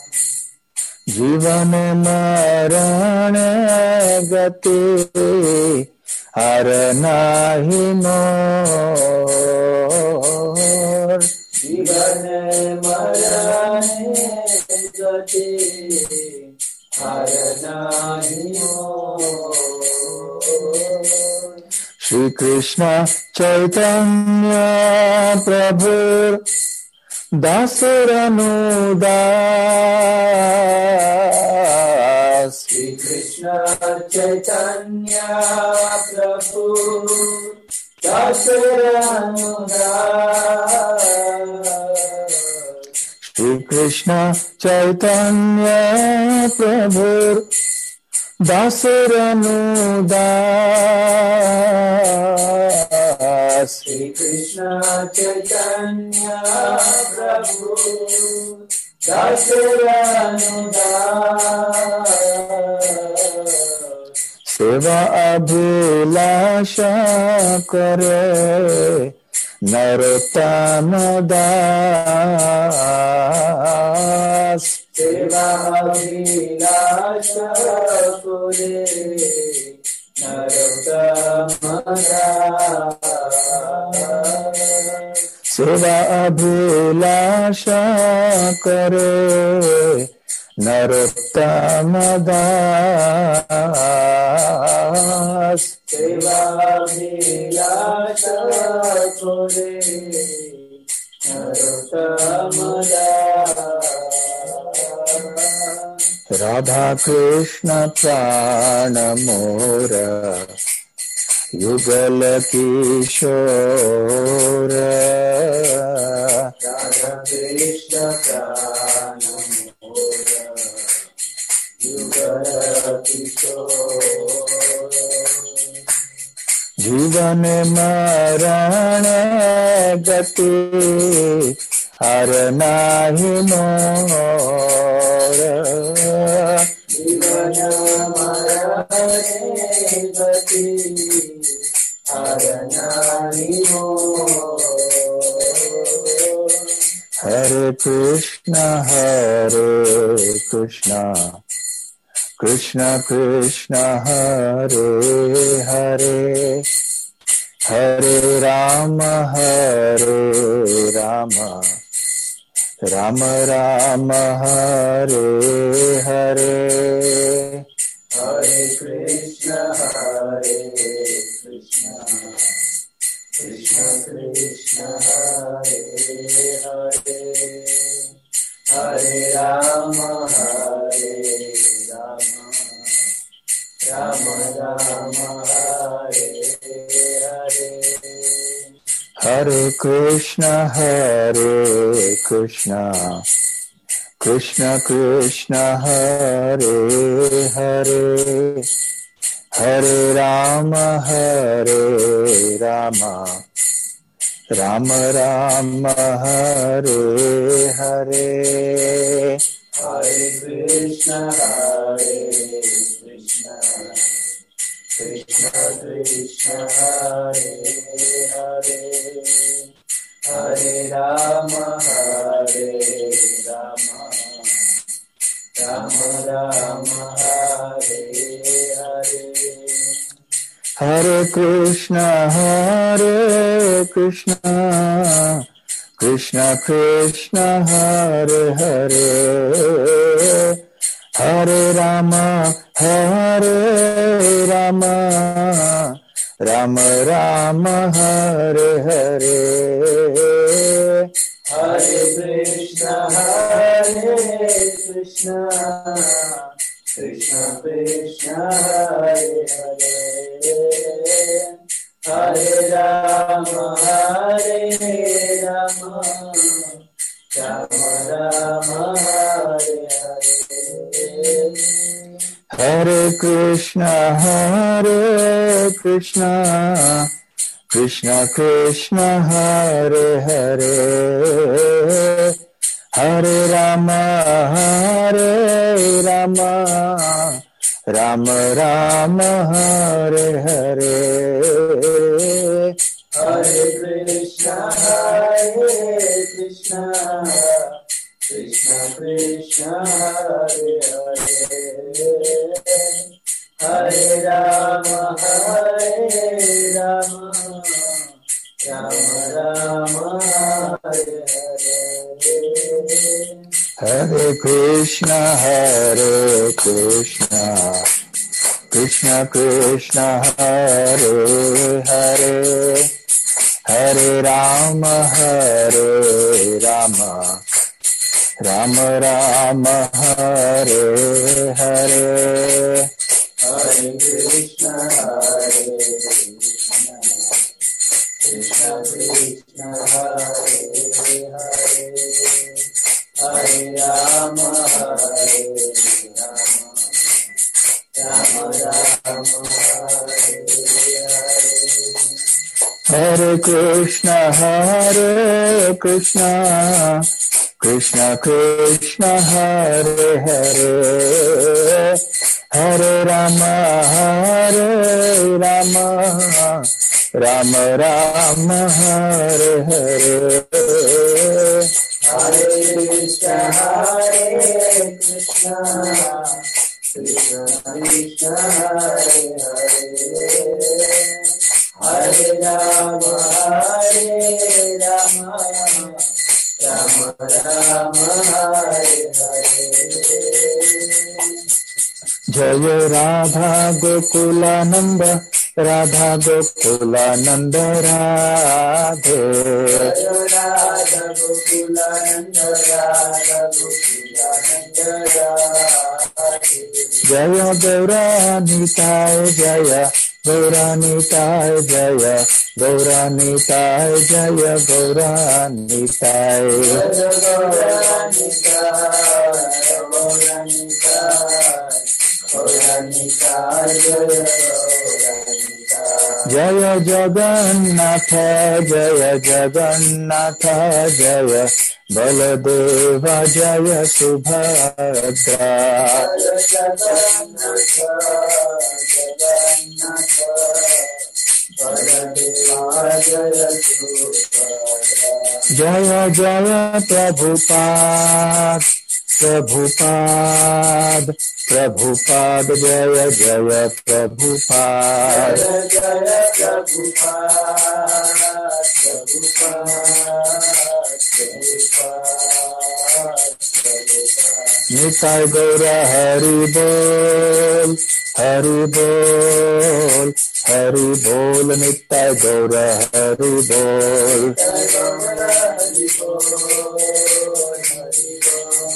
जीवन मरण गति हर नाही मोर जीवन मरण गति हर नाही मोर श्री कृष्ण चैतन्य प्रभु दासरनुदास श्री कृष्ण चैतन्य प्रभु दासरनुदास श्री कृष्ण चैतन्य प्रभु दासरनुदास श्री कृष्ण चैतन्य प्रभु दासरनुदास सेवा अभिलाषा करे नरोत्तम दास सेवा अभिलाषा करे नरोत्तम दास सेवा अभिलाषा करे नरोत्तम दास सेवा अभिलाषा करे नरोत्तम दास राधा कृष्ण प्राण मोरा युगल किशोर राधा कृष्ण प्राण मोरा युगल किशोर जीवन मरण गति हर नाही मोर जीवन मरणे गति हर नाही मोर हरे Krishna Krishna Krishna Hare Hare Hare Ram Ram Ram Hare Hare Hare Krishna Krishna Krishna Hare Hare Hare Rama, Rama Rama, Hare Hare. Hare Krishna, Krishna Krishna, Hare Hare, Hare Rama, Rama Rama, Hare Hare. Hare Krishna, Krishna Krishna, Hare Hare, Hare Rama, Rama Rama, Hare Hare. Hare Krishna, Krishna Krishna, Hare Hare, Hare Rama, Rama Rama, Hare Hare. Hare Krishna, Krishna Krishna, Hare Hare, Hare Rama, Rama Rama, Hare Hare. Hare Krishna, Krishna Krishna, Hare Hare, Hare Rama, Rama Rama, Hare Hare. Hare Krishna, Krishna Krishna, Hare Hare, Hare Rama, Rama Rama, Hare Hare. Hare Krishna, Krishna Krishna, Hare Hare, Hare Rama, Rama Rama, Hare Hare. Hare Krishna, Krishna Krishna, Hare Hare, Hare Rama, Rama Rama, Hare Hare. Hare Krishna, Krishna Krishna, Hare Hare, Hare Rama, Rama Rama, Hare Hare. Hare Krishna, Krishna Krishna, Hare Hare, Hare Rama, Rama Rama, Hare Hare. Jaya Radha Gokulananda, Radhe. Jaya Radha Gokulananda, Radhe. Jaya Gauranitai, Jaya Gauranitai, Jaya Gauranitai, Jaya Gauranitai. Jaya Jagannatha, Jaya Jagannatha, Jaya Baladeva, Jaya Subhadra. Jaya Jaya Prabhupada, Prabhupada, Jaya Jaya Prabhupada. Jaya Nitai Gaura Hari Bol, Hari Bol, Hari Bol, Nitai Gaura Hari Bol.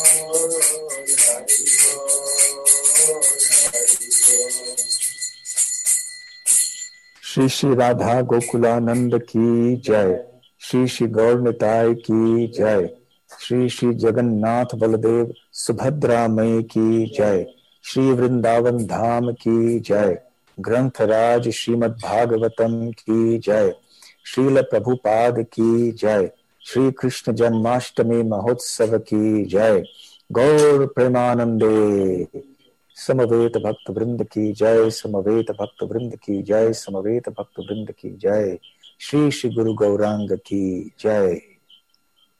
Shri Shri Radha Gokulanand की जय। श्री श्री गौर निताय की जय। श्री श्री जगन्नाथ बलदेव सुभद्रा मई की जय। श्री वृंदावन धाम की जय। ग्रंथराज श्रीमद् भागवतम की जय। श्रील प्रभुपाद की जय। श्री कृष्ण जन्माष्टमी महोत्सव की जय। गौर प्रेमानंदे। समवेत भक्त वृंद की जय। समवेत भक्त वृंद की जय। समवेत भक्त वृंद की जय। श्री श्री गुरु गौरांग की जय।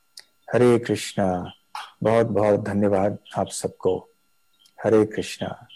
हरे कृष्णा। बहुत बहुत धन्यवाद आप सबको। हरे कृष्णा।